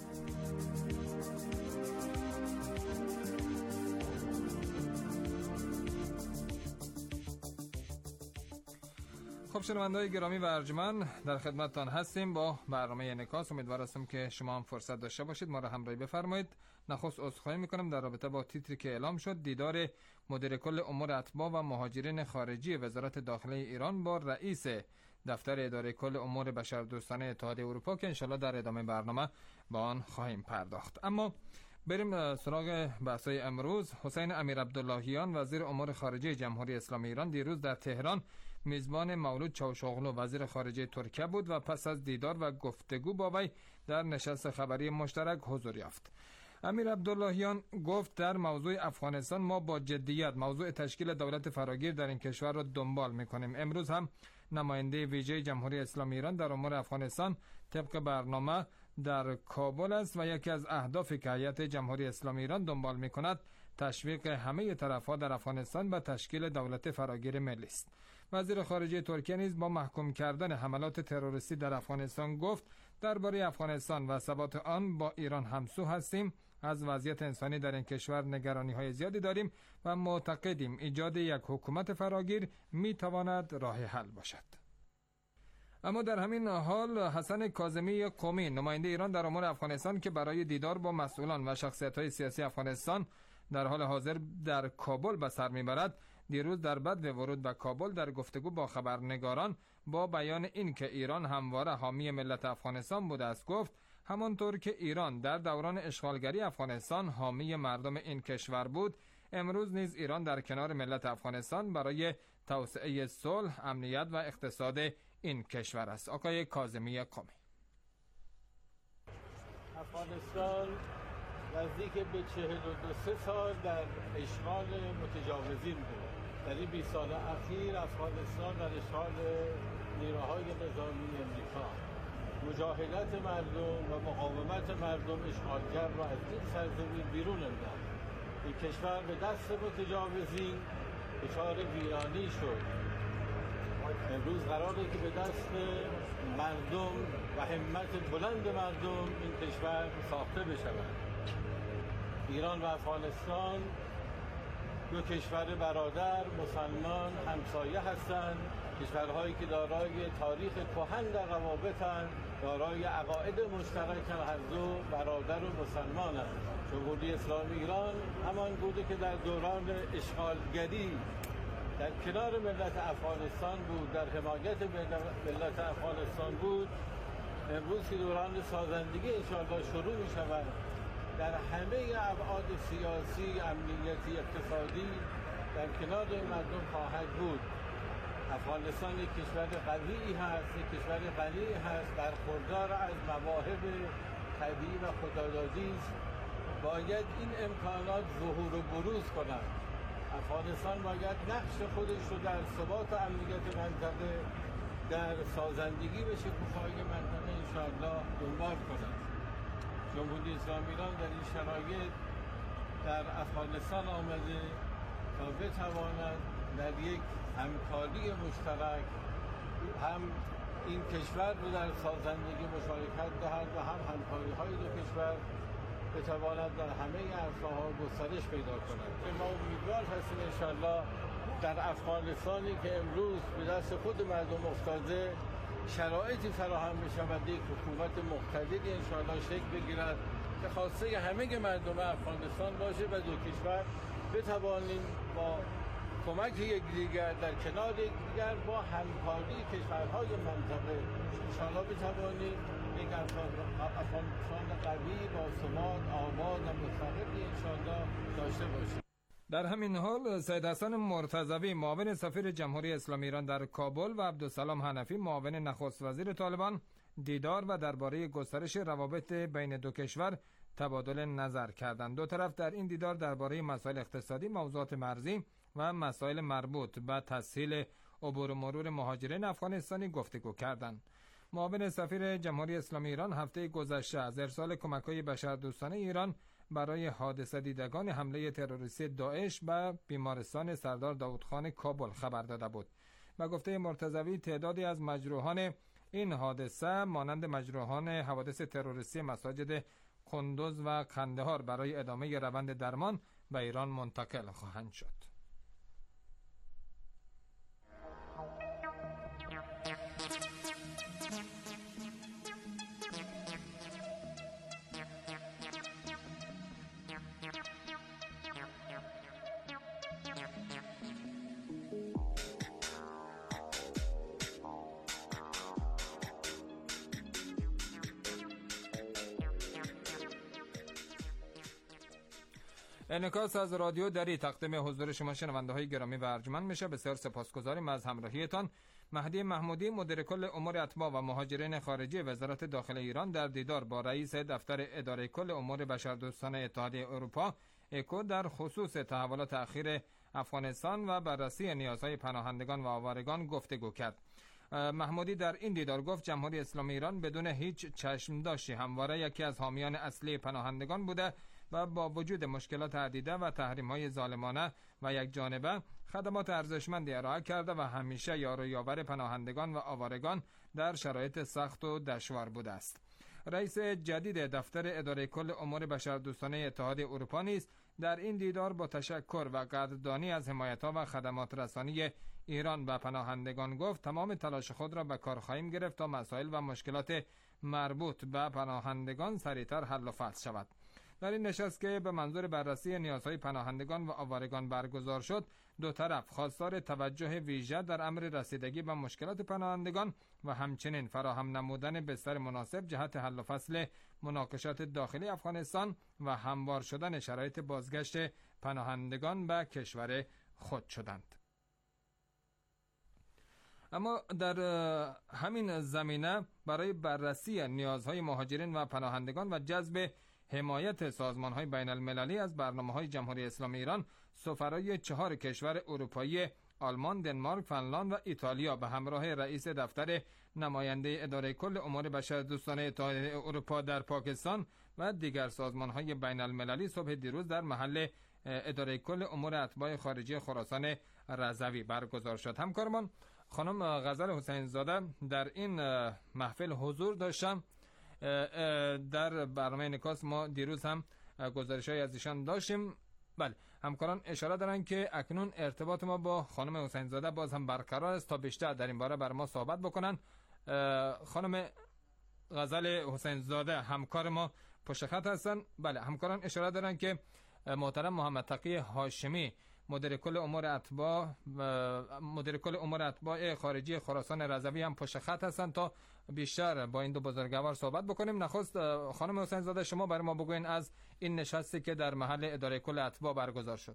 خب شنونده‌های گرامی و ارجمند، در خدمتتان هستیم با برنامه انعکاس. امیدوار هستم که شما هم فرصت داشته باشید ما را همراهی بفرمایید. نخست عذرخواهی میکنم در رابطه با تیتری که اعلام شد. دیدار مدیر کل امور اتباع و مهاجرین خارجی وزارت داخله ایران با رئیس دفتر اداره کل امور بشردوستانه اتحادیه اروپا که انشالله در ادامه برنامه با آن خواهیم پرداخت. اما بریم سراغ بحث‌های امروز. حسین امیرعبداللهیان وزیر امور خارجه جمهوری اسلامی ایران دیروز در تهران میزبان مولود چاوشوغلو وزیر خارجه ترکیه بود و پس از دیدار و گفتگو با وی در نشست خبری مشترک حضور یافت. امیرعبداللهیان گفت در موضوع افغانستان ما با جدیت موضوع تشکیل دولت فراگیر در این کشور را دنبال می‌کنیم. امروز هم نماینده ویژه جمهوری اسلامی ایران در امور افغانستان طبق برنامه در کابل است و یکی از اهدافی که هیئت جمهوری اسلامی ایران دنبال می‌کند تشویق همه طرف‌ها در افغانستان به تشکیل دولت فراگیر ملی است. وزیر خارجه ترکیه نیز با محکوم کردن حملات تروریستی در افغانستان گفت درباره افغانستان و ثبات آن با ایران همسو هستیم. از وضعیت انسانی در این کشور نگرانی‌های زیادی داریم و معتقدیم ایجاد یک حکومت فراگیر می‌تواند راه حل باشد. اما در همین حال حسن کاظمی قمی نماینده ایران در امور افغانستان که برای دیدار با مسئولان و شخصیت‌های سیاسی افغانستان در حال حاضر در کابل به سر می‌برد، دیروز در بدو ورود به کابل در گفتگو با خبرنگاران با بیان این که ایران همواره حامی ملت افغانستان بوده است گفت همانطور که ایران در دوران اشغالگری افغانستان حامی مردم این کشور بود، امروز نیز ایران در کنار ملت افغانستان برای توسعه صلح، امنیت و اقتصاد این کشور است. آقای کاظمی قمی: افغانستان نزدیک به چهل و دو سه سال در اشغال متجاوزین بود. در این بیست سال اخیر افغانستان در اشغال نیروهای نظامی امریکا، مجاهدت مردم و مقاومت مردم اشغالگر را از این سرزمین بیرون انداخت. این کشور به دست متجاوزین دچار ویرانی شد. امروز قراره که به دست مردم و همت بلند مردم این کشور ساخته بشود. ایران و افغانستان دو کشور برادر، مسلمان، همسایه هستند. کشورهایی که دارای تاریخ کهن در روابطند، دارای عقاید مشترک، هر دو برادر و مسلمان است. جمهوری اسلامی ایران همان بوده که در دوران اشغالگری در کنار ملت افغانستان بود، در حمایت ملت افغانستان بود. امروز که دوران سازندگی انشاءالله شروع می شود، در همه ابعاد سیاسی، امنیتی، اقتصادی در کنار مردم خواهد بود. افغانستان یک کشور قوی هست، یک کشور غنی هست، برخوردار از مواهب طبیعی و خدادادی است. باید این امکانات ظهور و بروز کنند. افغانستان باید نقش خودش رو در ثبات و امنیت منطقه، در سازندگی به شکوفه‌های منطقه انشاءالله دنبال کند. جمهوری اسلامی ایران در این شرایط در افغانستان آمده تا بتواند در یک همکاری مشترک هم این کشور رو در سازندگی مشارکت دهد و هم همکاری های دو کشور بتواند در همه عرصه‌ها گسترش پیدا کند. ما امیدوار هستیم انشاءالله در افغانستانی که امروز به دست خود مردم افتاده شرایطی فراهم بشود، یک حکومت مقتدری انشاءالله شکل بگیرد که خواسته همه مردم افغانستان باشه و دو کشور بتوانیم با کمک یکدیگر در کنار یکدیگر با همکاری کشورهای منطقه انشاءالله بتوانیم یک افغانستان قوی با ثبات، آباد و مستقلی انشاءالله داشته باشیم. در همین حال سید حسن مرتضوی معاون سفیر جمهوری اسلامی ایران در کابل و عبدالسلام حنفی معاون نخست وزیر طالبان دیدار و درباره گسترش روابط بین دو کشور تبادل نظر کردند. دو طرف در این دیدار درباره مسائل اقتصادی، موضوعات مرزی و مسائل مربوط به تسهیل عبور و مرور مهاجرین افغانستانی گفتگو کردند. معاون سفیر جمهوری اسلامی ایران هفته گذشته از ارسال کمک‌های بشردوستانه ایران برای حادثه دیدگان حمله تروریستی داعش به بیمارستان سردار داودخان کابل خبر داده بود. به گفته مرتضوی تعدادی از مجروحان این حادثه مانند مجروحان حوادث تروریستی مساجد قندوز و قندهار برای ادامه روند درمان به ایران منتقل خواهند شد. انعکاس از رادیو دری تقدیم حضور شما شنونده های گرامی و ارجمند میشه. بسیار سپاسگزاریم از همراهیتان. مهدی محمودی مدیر کل امور اتباع و مهاجرین خارجی وزارت داخله ایران در دیدار با رئیس دفتر اداره کل امور بشردوستانه اتحادیه اروپا اکو در خصوص تحولات اخیر افغانستان و بررسی نیازهای پناهندگان و آوارگان گفتگو کرد. محمودی در این دیدار گفت جمهوری اسلامی ایران بدون هیچ چشمداشتی همواره یکی از حامیان اصلی پناهندگان بوده و با وجود مشکلات عدیده و تحریم‌های ظالمانه و یک جانبه خدمات ارزشمندی ارائه کرده و همیشه یار و یاور پناهندگان و آوارگان در شرایط سخت و دشوار بوده است. رئیس جدید دفتر اداره کل امور بشردوستانه اتحادیه اروپا نیز در این دیدار با تشکر و قدردانی از حمایت‌ها و خدمات رسانی ایران و پناهندگان گفت تمام تلاش خود را به کار خواهیم گرفت تا مسائل و مشکلات مربوط به پناهندگان سریعتر حل و فصل شود. در این نشست که به منظور بررسی نیازهای پناهندگان و آوارگان برگزار شد، دو طرف خواستار توجه ویژه در امر رسیدگی به مشکلات پناهندگان و همچنین فراهم نمودن بستر مناسب جهت حل و فصل مناقشات داخلی افغانستان و هموار شدن شرایط بازگشت پناهندگان به کشور خود شدند. اما در همین زمینه برای بررسی نیازهای مهاجرین و پناهندگان و جذب حمایت سازمان‌های بین المللی از برنامه‌های جمهوری اسلامی ایران، سفرای چهار کشور اروپایی آلمان، دنمارک، فنلاند و ایتالیا به همراه رئیس دفتر نماینده اداره کل امور بشردوستانه اتحادیه اروپا در پاکستان و دیگر سازمان‌های بین المللی صبح دیروز در محل اداره کل امور اتباع خارجی خراسان رضوی برگزار شد. همکارمان خانم غزل حسین زاده در این محفل حضور داشتم. در برنامه نکاس ما دیروز هم گزارش‌های از ایشان داشتیم. بله، همکاران اشاره دارن که اکنون ارتباط ما با خانم حسین زاده باز هم برقرار است تا بیشتر در این باره بر ما صحبت بکنن. خانم غزل حسین زاده همکار ما پشت خط هستن. بله، همکاران اشاره دارن که محترم محمد تقی هاشمی مدیر کل امور اتباع مدیر کل امور اتباع خارجی خراسان رضوی هم پشت خط هستن تا بیشتر با این دو بزرگوار صحبت بکنیم. نخست خانم حسین زاده شما برای ما بگوین از این نشستی که در محل اداره کل اتباع برگزار شد.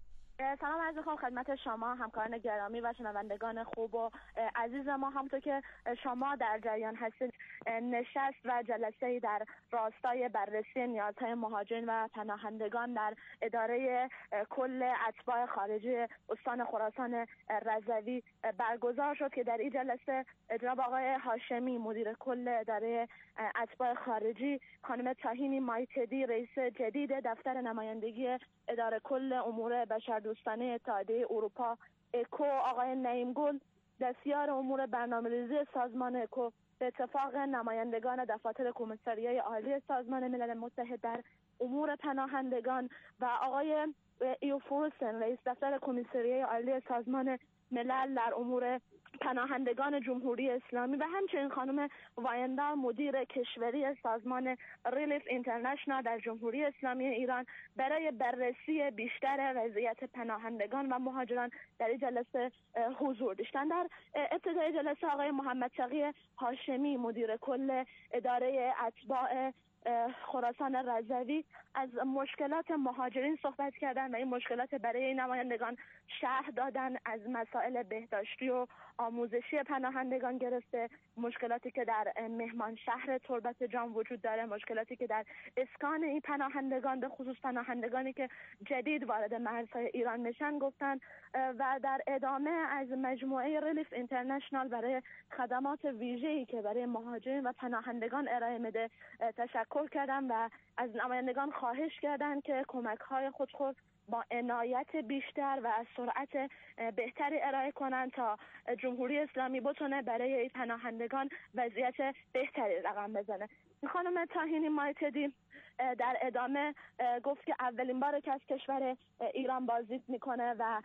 سلام عرض می‌کنم خدمت شما همکاران گرامی و شنوندگان خوب و عزیز ما. همونطور که شما در جریان هستید، نشست و جلسه‌ای در راستای بررسی نیازهای مهاجرین و پناهندگان در اداره کل اتباع خارجی استان خراسان رضوی برگزار شد که در این جلسه جناب آقای هاشمی مدیر کل اداره اتباع خارجی، خانم تاهینی مایتدی رئیس جدید دفتر نمایندگی اداره کل امور بشردوستانه اتحادیه اروپا اکو، آقای نعیم گل دستیار امور برنامه‌ریزی سازمان اکو به اتفاق نمایندگان دفاتر کمیساریای عالی سازمان ملل متحد در امور پناهندگان و آقای ایوفورسن رئیس دفتر کمیساریای عالی سازمان ملل در امور پناهندگان جمهوری اسلامی و همچنین خانم وایندار مدیر کشوری سازمان ریلیف اینترنشنال در جمهوری اسلامی ایران برای بررسی بیشتر وضعیت پناهندگان و مهاجران در این جلسه حضور داشتند. در ابتدای جلسه آقای محمد تقی هاشمی مدیر کل اداره اتباع خراسان رضوی از مشکلات مهاجرین صحبت کردن و این مشکلات برای نمایندگان شرح دادن، از مسائل بهداشتی و آموزشی پناهندگان گرفته، مشکلاتی که در مهمان شهر تربت جان وجود داره، مشکلاتی که در اسکان این پناهندگان به خصوص پناهندگانی که جدید وارد مرزهای ایران میشن گفتن و در ادامه از مجموعه ریلیف اینترنشنال برای خدمات ویژه‌ای که برای مهاجرین و پناهندگان ارائه میده تشکر کردم و از نمایندگان خواهش کردند که کمک‌های خودخور با عنایت بیشتر و سرعت بهتری ارائه کنند تا جمهوری اسلامی بتونه برای پناهندگان وضعیت بهتری رقم بزنه. خانم تاهینی مایتدی در ادامه گفت که اولین باره که از کشور ایران بازدید میکنه و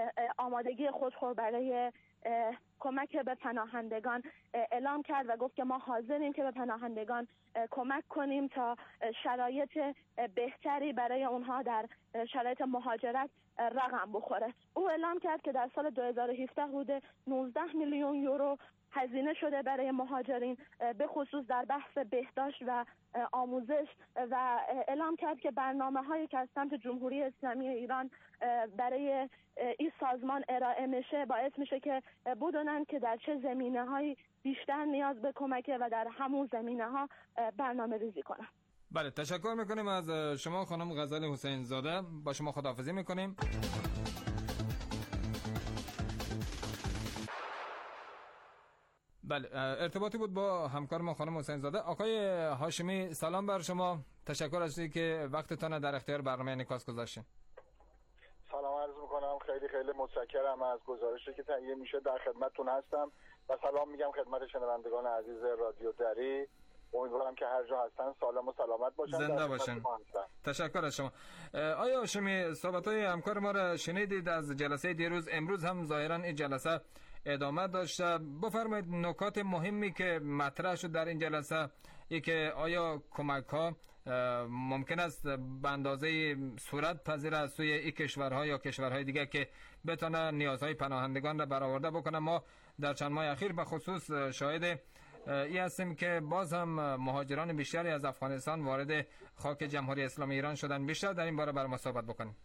آمادگی خودخور برای کمک به پناهندگان اعلام کرد و گفت که ما حاضریم که به پناهندگان کمک کنیم تا شرایط بهتری برای اونها در شرایط مهاجرت رقم بخوره. او اعلام کرد که در سال دو هزار و هفده حدود نوزده میلیون یورو هزینه شده برای مهاجرین به خصوص در بحث بهداشت و آموزش و اعلام کرد که برنامه‌هایی که از سمت جمهوری اسلامی ایران برای این سازمان ارائه میشه باعث میشه که بدونن که در چه زمینه‌هایی بیشتر نیاز به کمکه و در همون زمینه‌ها برنامه ریزی کنن. بله، تشکر میکنیم از شما خانم غزل حسین زاده. با شما خداحافظی میکنیم. بله، ارتباطی بود با همکار ما خانم حسین زاده. آقای هاشمی سلام بر شما، تشکر از اینکه که وقتتون در اختیار برنامه نکاس گذاشتین. سلام عرض میکنم، خیلی خیلی متشکرم از گزارشی که تهیه میشه، در خدمتتون هستم و سلام میگم خدمت شنوندگان عزیز رادیو دری. امیدوارم که هر جا هستن سالم و سلامت باشن، زنده باشن. تشکر از شما. آیا هاشمی صحبت‌های همکار ما را شنیدید از جلسه دیروز؟ امروز هم ظاهرا این جلسه ادامه داشته. بفرمایید نکات مهمی که مطرح شد در این جلسه، ای که آیا کمک ها ممکن است به اندازه صورت پذیر از سوی این کشورها یا کشورهای دیگه که بتونه نیازهای پناهندگان را برآورده بکنه. ما در چند ماه اخیر به خصوص شاهد ای هستیم که باز هم مهاجران بیشتری از افغانستان وارد خاک جمهوری اسلامی ایران شدن. بیشتر در این باره بر ما صحبت بکنیم.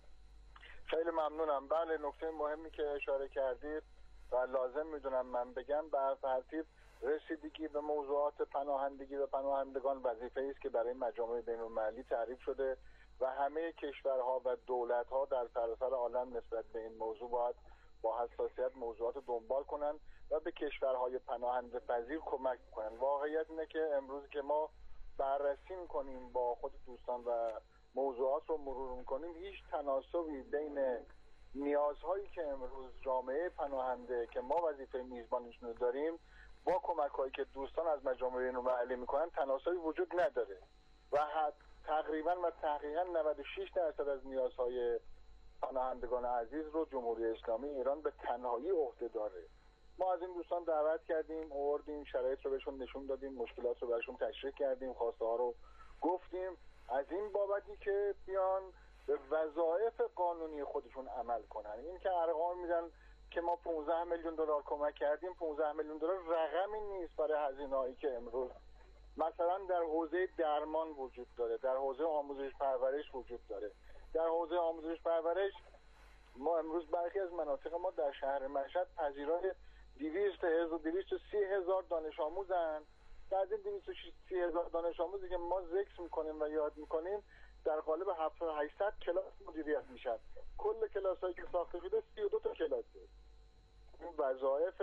خیلی ممنونم. بله، نکته مهمی که اشاره کردید و لازم میدونم من بگم، به ترتیب رسیدگی به موضوعات پناهندگی و پناهندگان وظیفه‌ای است که برای مجامع بین‌المللی تعریف شده و همه کشورها و دولت‌ها در سراسر عالم نسبت به این موضوع باید با حساسیت موضوعات دنبال کنن و به کشورهای پناهنده پذیر کمک کنن. واقعیت اینه که امروز که ما بررسی می‌کنیم، با خود دوستان و موضوعات رو مرور می‌کنیم، هیچ تناسبی بین نیازهایی که امروز جامعه پناهنده که ما وظیفه میزبانیشون داریم با کمک‌هایی که دوستان از مجامع بین‌المللی میکنن تناسبی وجود نداره و تقریبا و تحقیقا نود و شش درصد از نیازهای پناهندگان عزیز رو جمهوری اسلامی ایران به تنهایی عهده داره. ما از این دوستان دعوت کردیم، آوردیم، شرایط رو بهشون نشون دادیم، مشکلات رو براشون تشریح کردیم، خواسته ها رو گفتیم، از این بابتی که بیان به وظایف قانونی خودشون عمل کنن. این که ارقام میدن که ما پانزده میلیون دلار کمک کردیم، پانزده میلیون دلار رقمی نیست برای هزینه‌ای که امروز مثلا در حوزه درمان وجود داره، در حوزه آموزش پرورش وجود داره. در حوزه آموزش پرورش ما امروز برخی از مناطق ما در شهر مشهد پذیرای دویست و سی هزار دانش آموزن. در این دویست و سی هزار دانش آموزی که ما ذکر میکنیم و یاد میکنیم در قالب هفتاد و هشتصد کلاس مدیریت میشن. کل کلاسایی که ساخته شده سی و دو تا کلاسه. این وظایف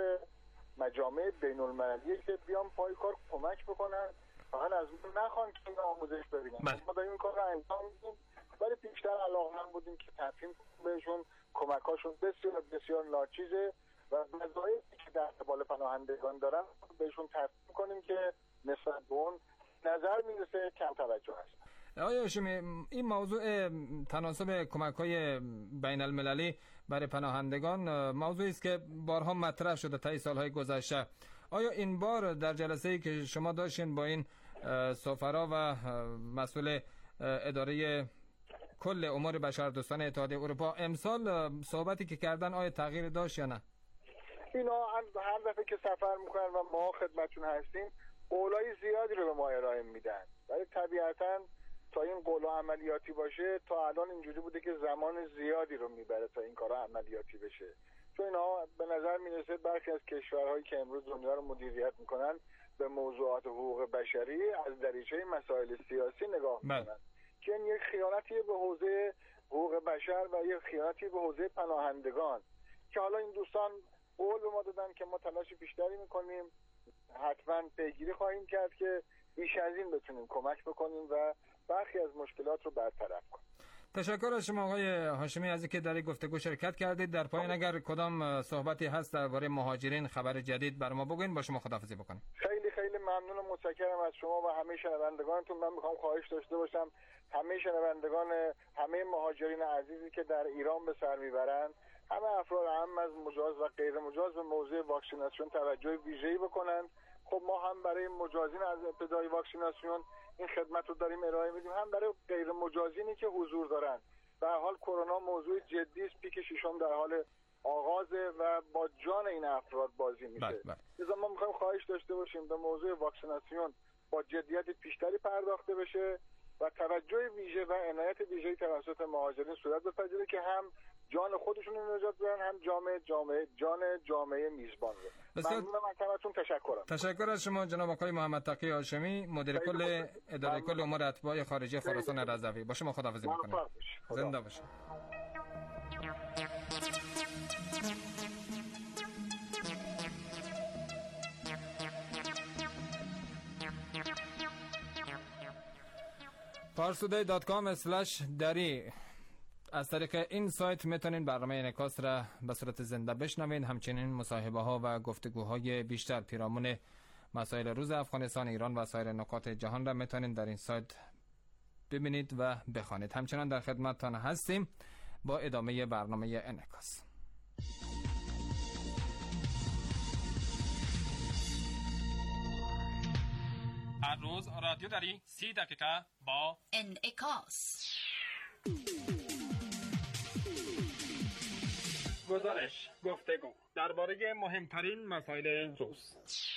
مجامع بین‌المللی که بیان پای کار کمک بکنن، فقط از ما نخوان که این آموزش ببینن. ما داریم این کار رو انجام میدیم، ولی بیشتر علاقه‌مند بودیم که تفهیم بهشون کمکاشون بسیار بسیار ناچیزه و وظایفی که در قبال پناهندگان دارن بهشون تفهیم کنیم که نسبت به اون نظر میرسه کم توجه هست. آقای هاشمی، این موضوع تناسب کمک‌های بین المللی برای پناهندگان موضوعی است که بارها مطرح شده طی سالهای گذشته. آیا این بار در جلسه‌ای که شما داشتین با این سفرا و مسئول اداره کل امور بشردوستانه اتحادیه اروپا امسال صحبتی که کردن آیا تغییر داشت یا نه؟ اینا هر دفعه که سفر میکنن و ما خدمتشون هستیم قولای زیادی رو به ما ارائه میدن، ولی طبیعتاً تا این قول عملیاتی باشه تا الان اینجوری بوده که زمان زیادی رو میبره تا این کارا عملیاتی بشه. چون اینا به نظر میرسه برخی از کشورهایی که امروز دنیا رو مدیریت میکنن به موضوعات حقوق بشری از دریچه مسائل سیاسی نگاه میکنن که این یک خیانتی به حوزه حقوق بشر و یک خیانتی به حوزه پناهندگان که حالا این دوستان قول به ما دادن که ما تلاش بیشتری میکنیم، حتما پیگیری خواهیم کرد که بیش از این بتونیم کمک بکنیم و برخی از مشکلات رو برطرف کنیم. تشکر از شما آقای هاشمی از اینکه در این گفتگو شرکت کردید. در پایان اگر کدام صحبتی هست درباره مهاجرین، خبر جدید بر ما بگوین، با شما خداحافظی بکنیم. خیلی خیلی ممنون و متشکرم از شما و همه شنوندگانتون. من میخوام خواهش داشته باشم همه شنوندگان، همه مهاجرین عزیزی که در ایران به سر میبرن، همه افراد هم از مجاز و غیر مجاز به موضوع واکسیناسیون توجه ویژه‌ای بکنن. خب ما هم برای مجازین از ابتدای واکسیناسیون این خدمت رو داریم ارائه میدیم، هم برای غیر مجازینی که حضور دارن. به هر حال کرونا موضوع جدی است، پیک ششم در حال آغازه و با جان این افراد بازی میشه. لذا ما میخوایم خواهش داشته باشیم به موضوع واکسیناسیون با جدیت بیشتری پرداخته بشه و توجه ویژه و عنایت ویژه‌ای توسط مهاجرین صورت بپذیره که هم جان خودشون رو نجات بدن، هم جامعه جامعه جان جامعه میزبان رو. ممنونم از همتون. تشکرم. تشکر از شما جناب آقای محمد تقی هاشمی، مدیر کل اداره کل امور اتباع خارجی خراسان رضوی. با شما خداحافظی می‌کنم. زنده باشید. پارسودی دات کام اسلش دری از طریق این سایت میتونین برنامه انعکاس را به صورت زنده بشنوین. همچنین مصاحبه ها و گفتگوهای بیشتر پیرامون مسائل روز افغانستان، ایران و سایر نقاط جهان را میتونین در این سایت ببینید و بخوانید. همچنان در خدمتتان هستیم با ادامه برنامه انعکاس. هر روز رادیو دری سی دقیقه با انعکاس. گزارش، گفتگو درباره مهمترین مسائل روز.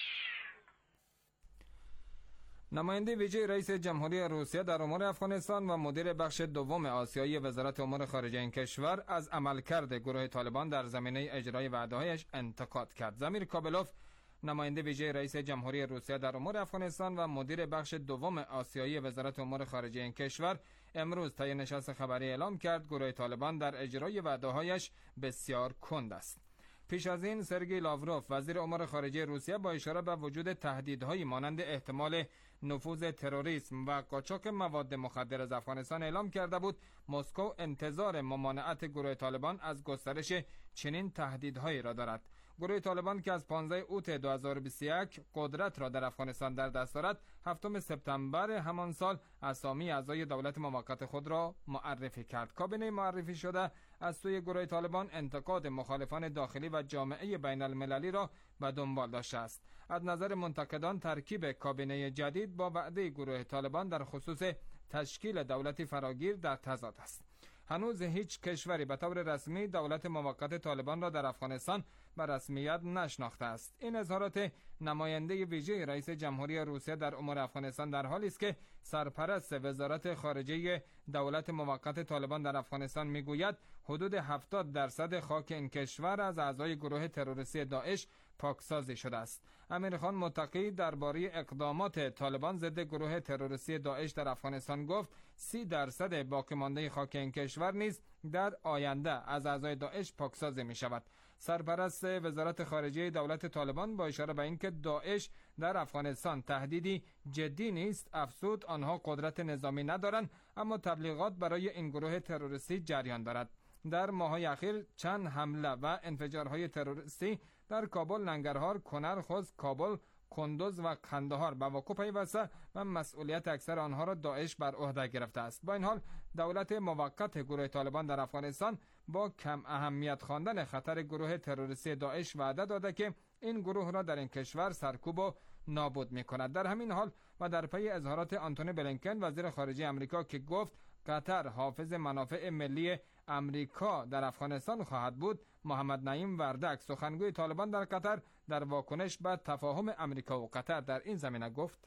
نماینده ویژه رئیس جمهوری روسیه در امور افغانستان و مدیر بخش دوم آسیایی وزارت امور خارجه این کشور از عملکرد گروه طالبان در زمینه اجرای وعده‌هایش انتقاد کرد. زمیر کابلوف، نماینده ویژه رئیس جمهوری روسیه در امور افغانستان و مدیر بخش دوم آسیایی وزارت امور خارجه این کشور، امروز طی نشست خبری اعلام کرد گروه طالبان در اجرای وعده‌هایش بسیار کند است. پیش از این سرگئی لاوروف وزیر امور خارجه روسیه با اشاره به وجود تهدیدهایی مانند احتمال نفوذ تروریسم و قاچاق مواد مخدر از افغانستان اعلام کرده بود مسکو انتظار ممانعت گروه طالبان از گسترش چنین تهدیدهایی را دارد. گروه طالبان که از پانزده اوت دو هزار و بیست و یک قدرت را در افغانستان در دست دارد، هفتم سپتامبر همان سال اسامی اعضای دولت موقت خود را معرفی کرد. کابینه معرفی شده از سوی گروه طالبان انتقاد مخالفان داخلی و جامعه بین المللی را به دنبال داشته است. از نظر منتقدان ترکیب کابینه جدید با وعده گروه طالبان در خصوص تشکیل دولتی فراگیر در تضاد است. هنوز هیچ کشوری به طور رسمی دولت موقت طالبان را در افغانستان به رسمیت نشناخته است. این اظهارات نماینده ویژه رئیس جمهوری روسیه در امور افغانستان در حالی است که سرپرست وزارت خارجه دولت موقت طالبان در افغانستان میگوید حدود هفتاد درصد خاک این کشور از اعضای گروه تروریستی داعش پاکسازی شده است. امیرخان متقی درباره اقدامات طالبان ضد گروه تروریستی داعش در افغانستان گفت سی درصد باقی مانده خاک این کشور نیز در آینده از اعضای داعش پاکسازی می شود. سرپرست وزارت خارجه دولت طالبان با اشاره به اینکه داعش در افغانستان تهدیدی جدی نیست افزود آنها قدرت نظامی ندارند اما تبلیغات برای این گروه تروریستی جریان دارد. در ماه‌های اخیر چند حمله و انفجارهای تروریستی در کابل، ننگرهار، کنر، خوست، کابل، کندوز و قندهار به وقوع پیوسته و مسئولیت اکثر آنها را داعش بر عهده گرفته است. با این حال دولت موقت گروه طالبان در افغانستان با کم اهمیت خواندن خطر گروه تروریستی داعش وعده داده که این گروه را در این کشور سرکوب و نابود می‌کند. در همین حال و در پی اظهارات آنتونی بلینکن وزیر خارجه آمریکا که گفت قطر حافظ منافع ملی امریکا در افغانستان خواهد بود، محمد نعیم وردک سخنگوی طالبان در قطر در واکنش به تفاهم امریکا و قطر در این زمینه گفت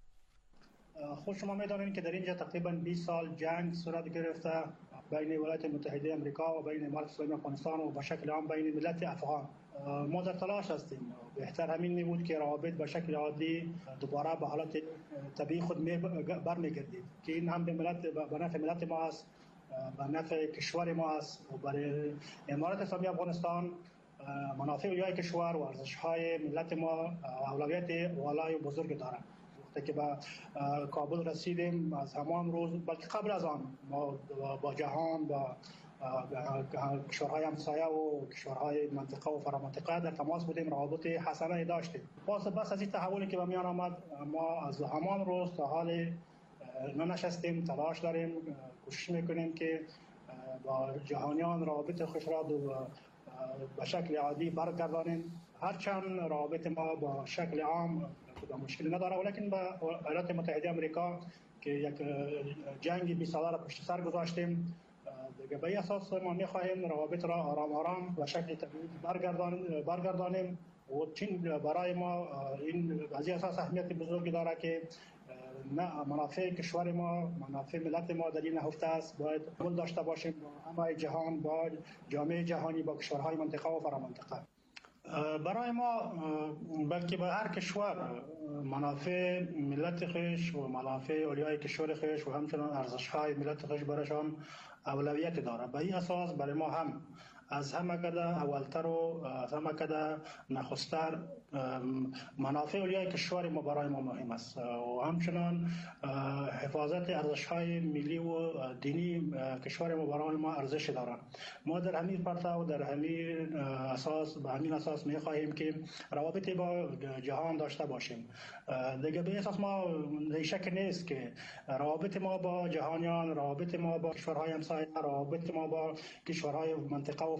خود شما می‌دانید که در اینجا تقریباً بیست سال جنگ صورت گرفته بین ولایت متحده آمریکا و بین امارت اسلامی افغانستان و به شکل عام بین ملت افغان. ما در تلاش هستیم. بهتر همین می بود که روابط به شکل عادی دوباره به حالت طبیعی خود برمیگردید که این هم به ملت به نفع ملت ما است، به نفع کشور ما است و برای امارت اسلامی افغانستان منافع اولیای کشور و ارزش‌های ملت ما اولویت والای و بزرگ دارند. وقتی که به کابل رسیدیم از همان روز بلکه قبل از آن ما با جهان با کشورهای همسایه و کشورهای منطقه و فرامنطقه در تماس بودیم، روابط حسنه داشتیم. باز بس از این تحولی که به میان آمد ما از همان روز تا حال ننشستیم، تلاش داریم، کوشش میکنیم که با جهانیان روابط خوش را به شکل عادی برگردانیم. هرچند روابط ما با شکل عام مشکل نداره ولیکن با ایالات متحده آمریکا که یک جنگ بیست ساله را پشت سر گذاشتیم، دیگه به اساس ما می‌خواهیم روابط را آرام آرام و شکل طبیعی برگردانیم برگردانیم و چین برای ما این از اساس اهمیت بزرگی داره که نه منافع کشور ما، منافع ملت ما در این نهفته است. باید گل داشته باشیم با همه جهان، با جامعه جهانی، با کشورهای منطقه و فرامنطقه. برای ما بلکه به هر کشور منافع ملت خویش و منافع اولیای کشور خویش و همچنان ارزش‌های ملت خویش برایشان اولویت داره. به این اساس برای ما هم از همه کده اولتر و از همه کده نخستر منافع اولیای کشور ما برای ما مهم است و همچنان حفاظت ارزش‌های ملی و دینی کشور ما برای ما ارزش داره. ما در همین پرتو و در همین اساس به همین اساس می‌خواهیم که روابط با جهان داشته باشیم. دیگه به اساس ما شک نیست که روابط ما با جهانیان، روابط ما با کشورهای همسایه، روابط ما با کشورهای منطقه و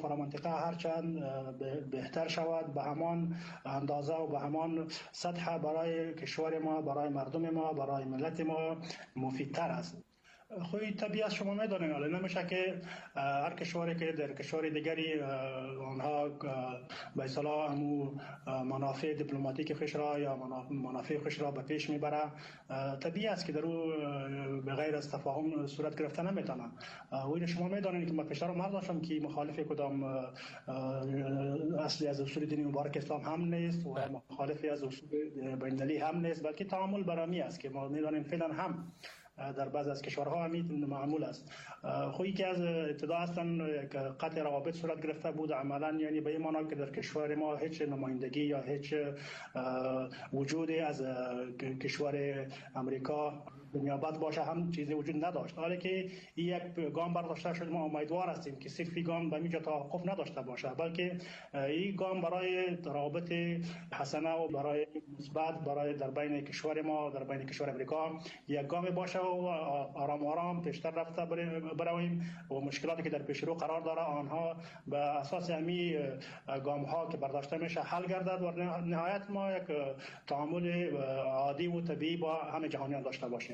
فرامنطقه هرچند بهتر شود به همان اندازه و به همان سطح برای کشور ما، برای مردم ما، برای ملت ما مفیدتر است. خوی طبیعت شما میدونین، حالا نمیشه که هر کشوری که در کشور دیگری آنها به اصطلاح همو منافع دیپلماتیک خودش را یا منافع خودش را به پیش میبره، طبیعی است که در او به غیر از تفاهم صورت گرفته نمیتونه. ولی شما میدونین که من پیشتر مرد داشتم که مخالف کدام اصلی از اصول دین مبارک اسلام هم نیست و مخالف از اصول بین‌المللی هم نیست، بلکه تعامل برامی است که ما میدونیم فعلا هم در بعض از کشورها همین معمول است. خویی که از ابتدا اصلا قطع روابط صورت گرفته بود عملا، یعنی به این معنی که در کشور ما هیچ نمایندگی یا هیچ وجودی از کشور امریکا نیابت باشه هم چیزی وجود نداشت. حالا که یک گام برداشته شد، ما امیدوار هستیم که صرف گام به اینجا توقف نداشته باشه، بلکه این گام برای روابط حسنه و برای مثبت برای در بین کشور ما در بین کشور امریکا یک گام باشه و آرام آرام پیشتر رفته برویم و مشکلاتی که در پیش رو قرار داره آنها به اساس همین گام ها که برداشته میشه حل گردد و نهایت ما یک تعامل عادی و طبیعی با همه جهانیان داشته باشیم.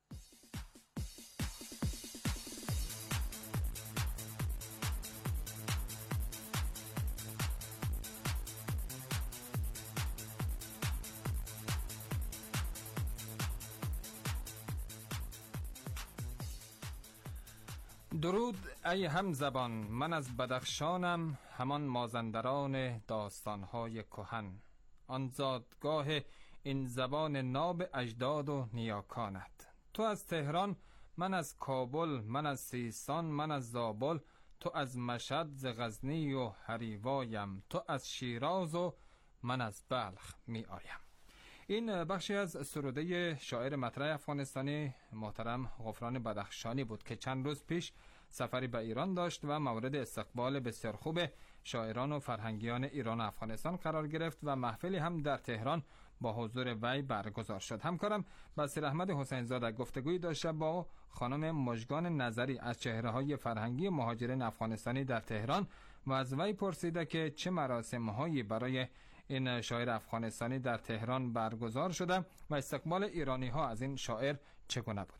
درود ای هم زبان، من از بدخشانم، همان مازندران داستانهای کهن، آن زادگاه این زبان ناب اجداد و نیاکانت. تو از تهران، من از کابل، من از سیستان، من از زابل، تو از مشهد ز غزنی و هریوایم، تو از شیراز و من از بلخ می آیم. این بخشی از سروده شاعر مطرح افغانستانی محترم غفران بدخشانی بود که چند روز پیش سفری به ایران داشت و مورد استقبال بسیار خوب شاعران و فرهنگیان ایران و افغانستان قرار گرفت و محفلی هم در تهران با حضور وی برگزار شد. همکارم بصیر احمد حسین زاده گفتگویی داشته با خانم مژگان نظری از چهره‌های فرهنگی مهاجرین افغانستانی در تهران و از وی پرسیده که چه مراسم‌هایی برای این شاعر افغانستانی در تهران برگزار شده و استقبال ایرانی ها از این شاعر چگونه بوده.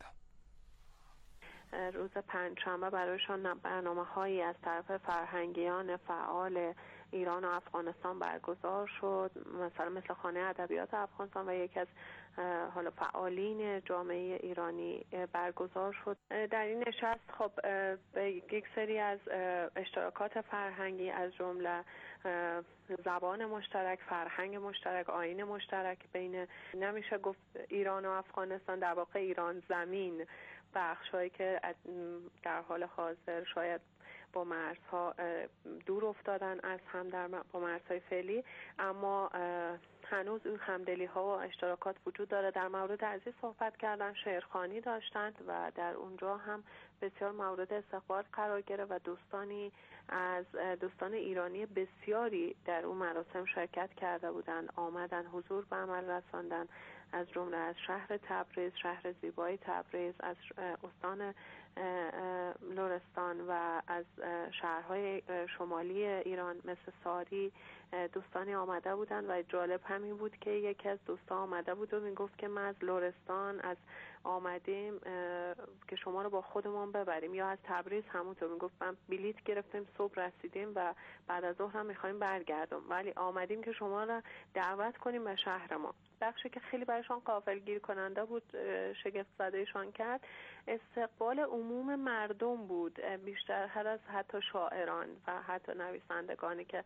روز پنجشنبه برایشان برنامه هایی از طرف فرهنگیان فعال ایران و افغانستان برگزار شد، مثلا مثل خانه ادبیات افغانستان و یکی از حالا فعالین جامعه ایرانی برگزار شد. در این نشست خب به یک سری از اشتراکات فرهنگی از جمله زبان مشترک، فرهنگ مشترک، آیین مشترک بین نمیشه گفت ایران و افغانستان، در واقع ایران زمین، بخش‌هایی که در حال حاضر شاید با مرزها دور افتادن از هم در با مرزهای فعلی، اما هنوز این همدلی ها و اشتراکات وجود داره. در مورد عزیز صحبت کردن، شعرخوانی داشتند و در اونجا هم بسیار مورد استقبال قرار گرفت و دوستانی از دوستان ایرانی بسیاری در اون مراسم شرکت کرده بودند، آمدن حضور به عمل رساندن، از جمله از شهر تبریز، شهر زیبای تبریز، از استان لرستان و از شهرهای شمالی ایران مثل ساری دوستانی آمده بودن و جالب همین بود که یکی از دوستا آمده بود و میگفت که ما از لرستان از آمدیم که شما رو با خودمون ببریم، یا از تبریز همونطور میگفت من بلیط گرفتیم صبح رسیدیم و بعد از ظهر هم میخوایم برگردیم، ولی آمدیم که شما رو دعوت کنیم به شهر ما. بخشی که خیلی برایشان غافلگیر کننده بود، شگفت زدهشان کرد، استقبال عموم مردم بود، بیشتر هر از حتی شاعران و حتی نویسندگانی که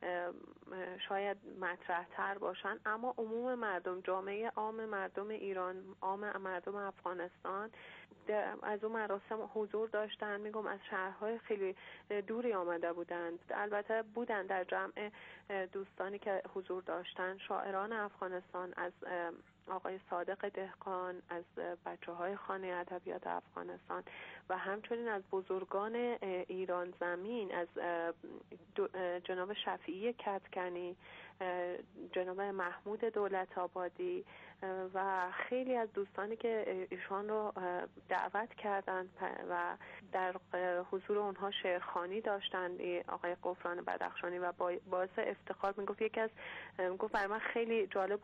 شاید مطرح تر باشن، اما عموم مردم، جامعه عام مردم ایران، عام مردم افغانستان از اون مراسم حضور داشتن. میگم از شهرهای خیلی دوری آمده بودند، البته بودند در جمع دوستانی که حضور داشتن شاعران افغانستان، از آقای صادق دهقان، از بچه های خانه ادبیات افغانستان و همچنین از بزرگان ایران زمین، از جناب شفیعی طبیعی کدکنی، جناب محمود دولت آبادی و خیلی از دوستانی که ایشان رو دعوت کردند و در حضور اونها شعرخوانی داشتند، آقای غفران بدخشانی، و باعث افتخار میگفت. یکی از گفت برای من خیلی جالب